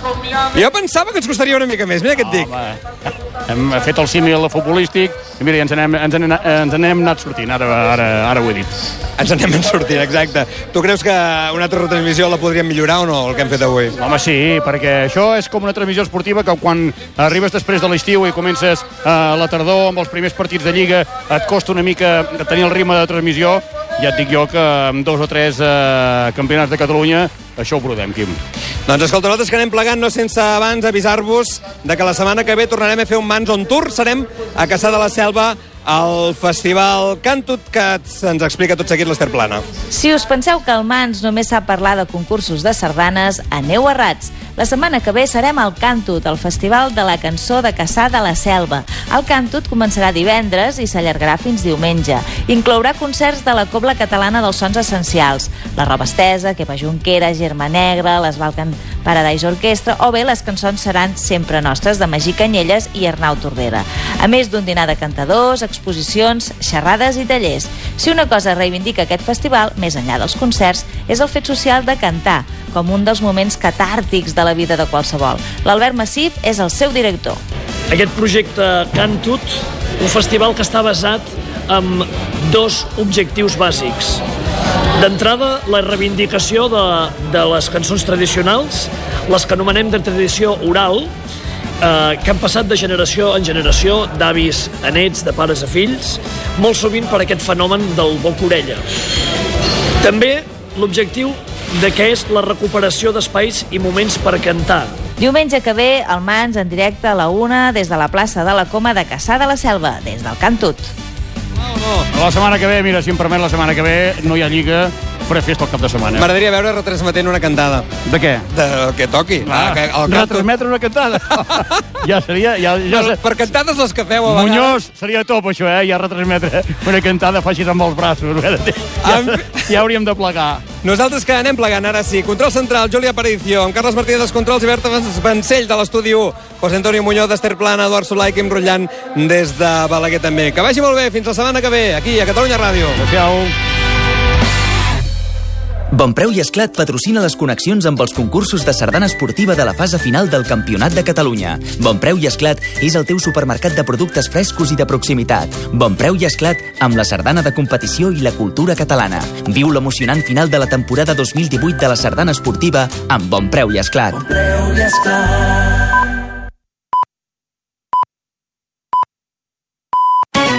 Jo pensava que ens costaria una mica més, mira què et dic. Home, hem fet el símil futbolístic i mira, ens n'hem ens n'hem ens n'hem anat sortint, ara, ara, ara ho he dit. Ens n'hem anat sortint, exacte. Tu creus que una altra retransmissió la podríem millorar o no, el que hem fet avui? Home, sí, perquè això és com una transmissió esportiva que quan arribes després de l'estiu i comences a la tardor amb els primers partits de Lliga et costa una mica tenir el ritme de transmissió. Ja et dic jo que amb dos o tres eh, campionats de Catalunya això ho brodem, Quim. Doncs escolta, nosaltres que anem plegant, no sense abans avisar-vos de que la setmana que ve tornarem a fer un Mans on Tour. Serem a Caçà de la Selva, al Festival Cantut, que ens explica tot seguit l'Ester Plana. Si us penseu que el Mans només sap parlar de concursos de sardanes, aneu errats. La setmana que ve serem al Cantut, el Festival de la Cançó de Caçà de la Selva. El Cantut començarà divendres i s'allargarà fins diumenge. Inclourà concerts de la Cobla Catalana dels Sons Essencials, la Roba Estesa, Kepa Junquera, Germa Negra, les Balkan Paradise Orquestra, o bé les cançons seran sempre nostres de Magí Canyelles i Arnau Tordera. A més d'un dinar de cantadors, exposicions, xerrades i tallers. Si una cosa reivindica aquest festival, més enllà dels concerts, és el fet social de cantar, com un dels moments catàrtics de la vida de qualsevol. L'Albert Massip és el seu director. Aquest projecte Cantut, un festival que està basat en dos objectius bàsics. D'entrada, la reivindicació de, de les cançons tradicionals, les que anomenem de tradició oral, eh, que han passat de generació en generació, d'avis a nets, de pares a fills, molt sovint per aquest fenomen del boca-orella. També l'objectiu de què és la recuperació d'espais i moments per cantar. Diumenge que ve, el Mans en directe a la una des de la plaça de la Coma de Cassà de la Selva, des del Can Tut. La setmana que ve, mira, si em permet, la setmana que ve no hi ha Lliga, faré festa el cap de setmana. M'agradaria veure retransmetent una cantada. De què? Del que toqui. Ah, el, el retransmetre una cantada. Ja seria... Ja, ja per, per cantades les que feu a vegades. Muñoz, seria top això, eh? Ja retransmetre una cantada facis amb els braços. Ja, ja hauríem de plegar. Nosaltres que anem plegant, ara sí. Control central, Júlia Aparicio, amb Carles Martí dels controls i Berta Vancell de l'estudi u. José Antonio Muñoz d'Ester Plana, Eduard Solà i Quim Rotllant des de Balaguer també. Que vagi molt bé, fins la setmana que ve, aquí a Catalunya Ràdio. Adéu. Bonpreu i Esclat patrocina les connexions amb els concursos de sardana esportiva de la fase final del Campionat de Catalunya. Bonpreu i Esclat és el teu supermercat de productes frescos i de proximitat. Bonpreu i Esclat amb la sardana de competició i la cultura catalana. Viu l'emocionant final de la temporada dos mil divuit de la sardana esportiva amb Bonpreu i Esclat. Bonpreu i Esclat.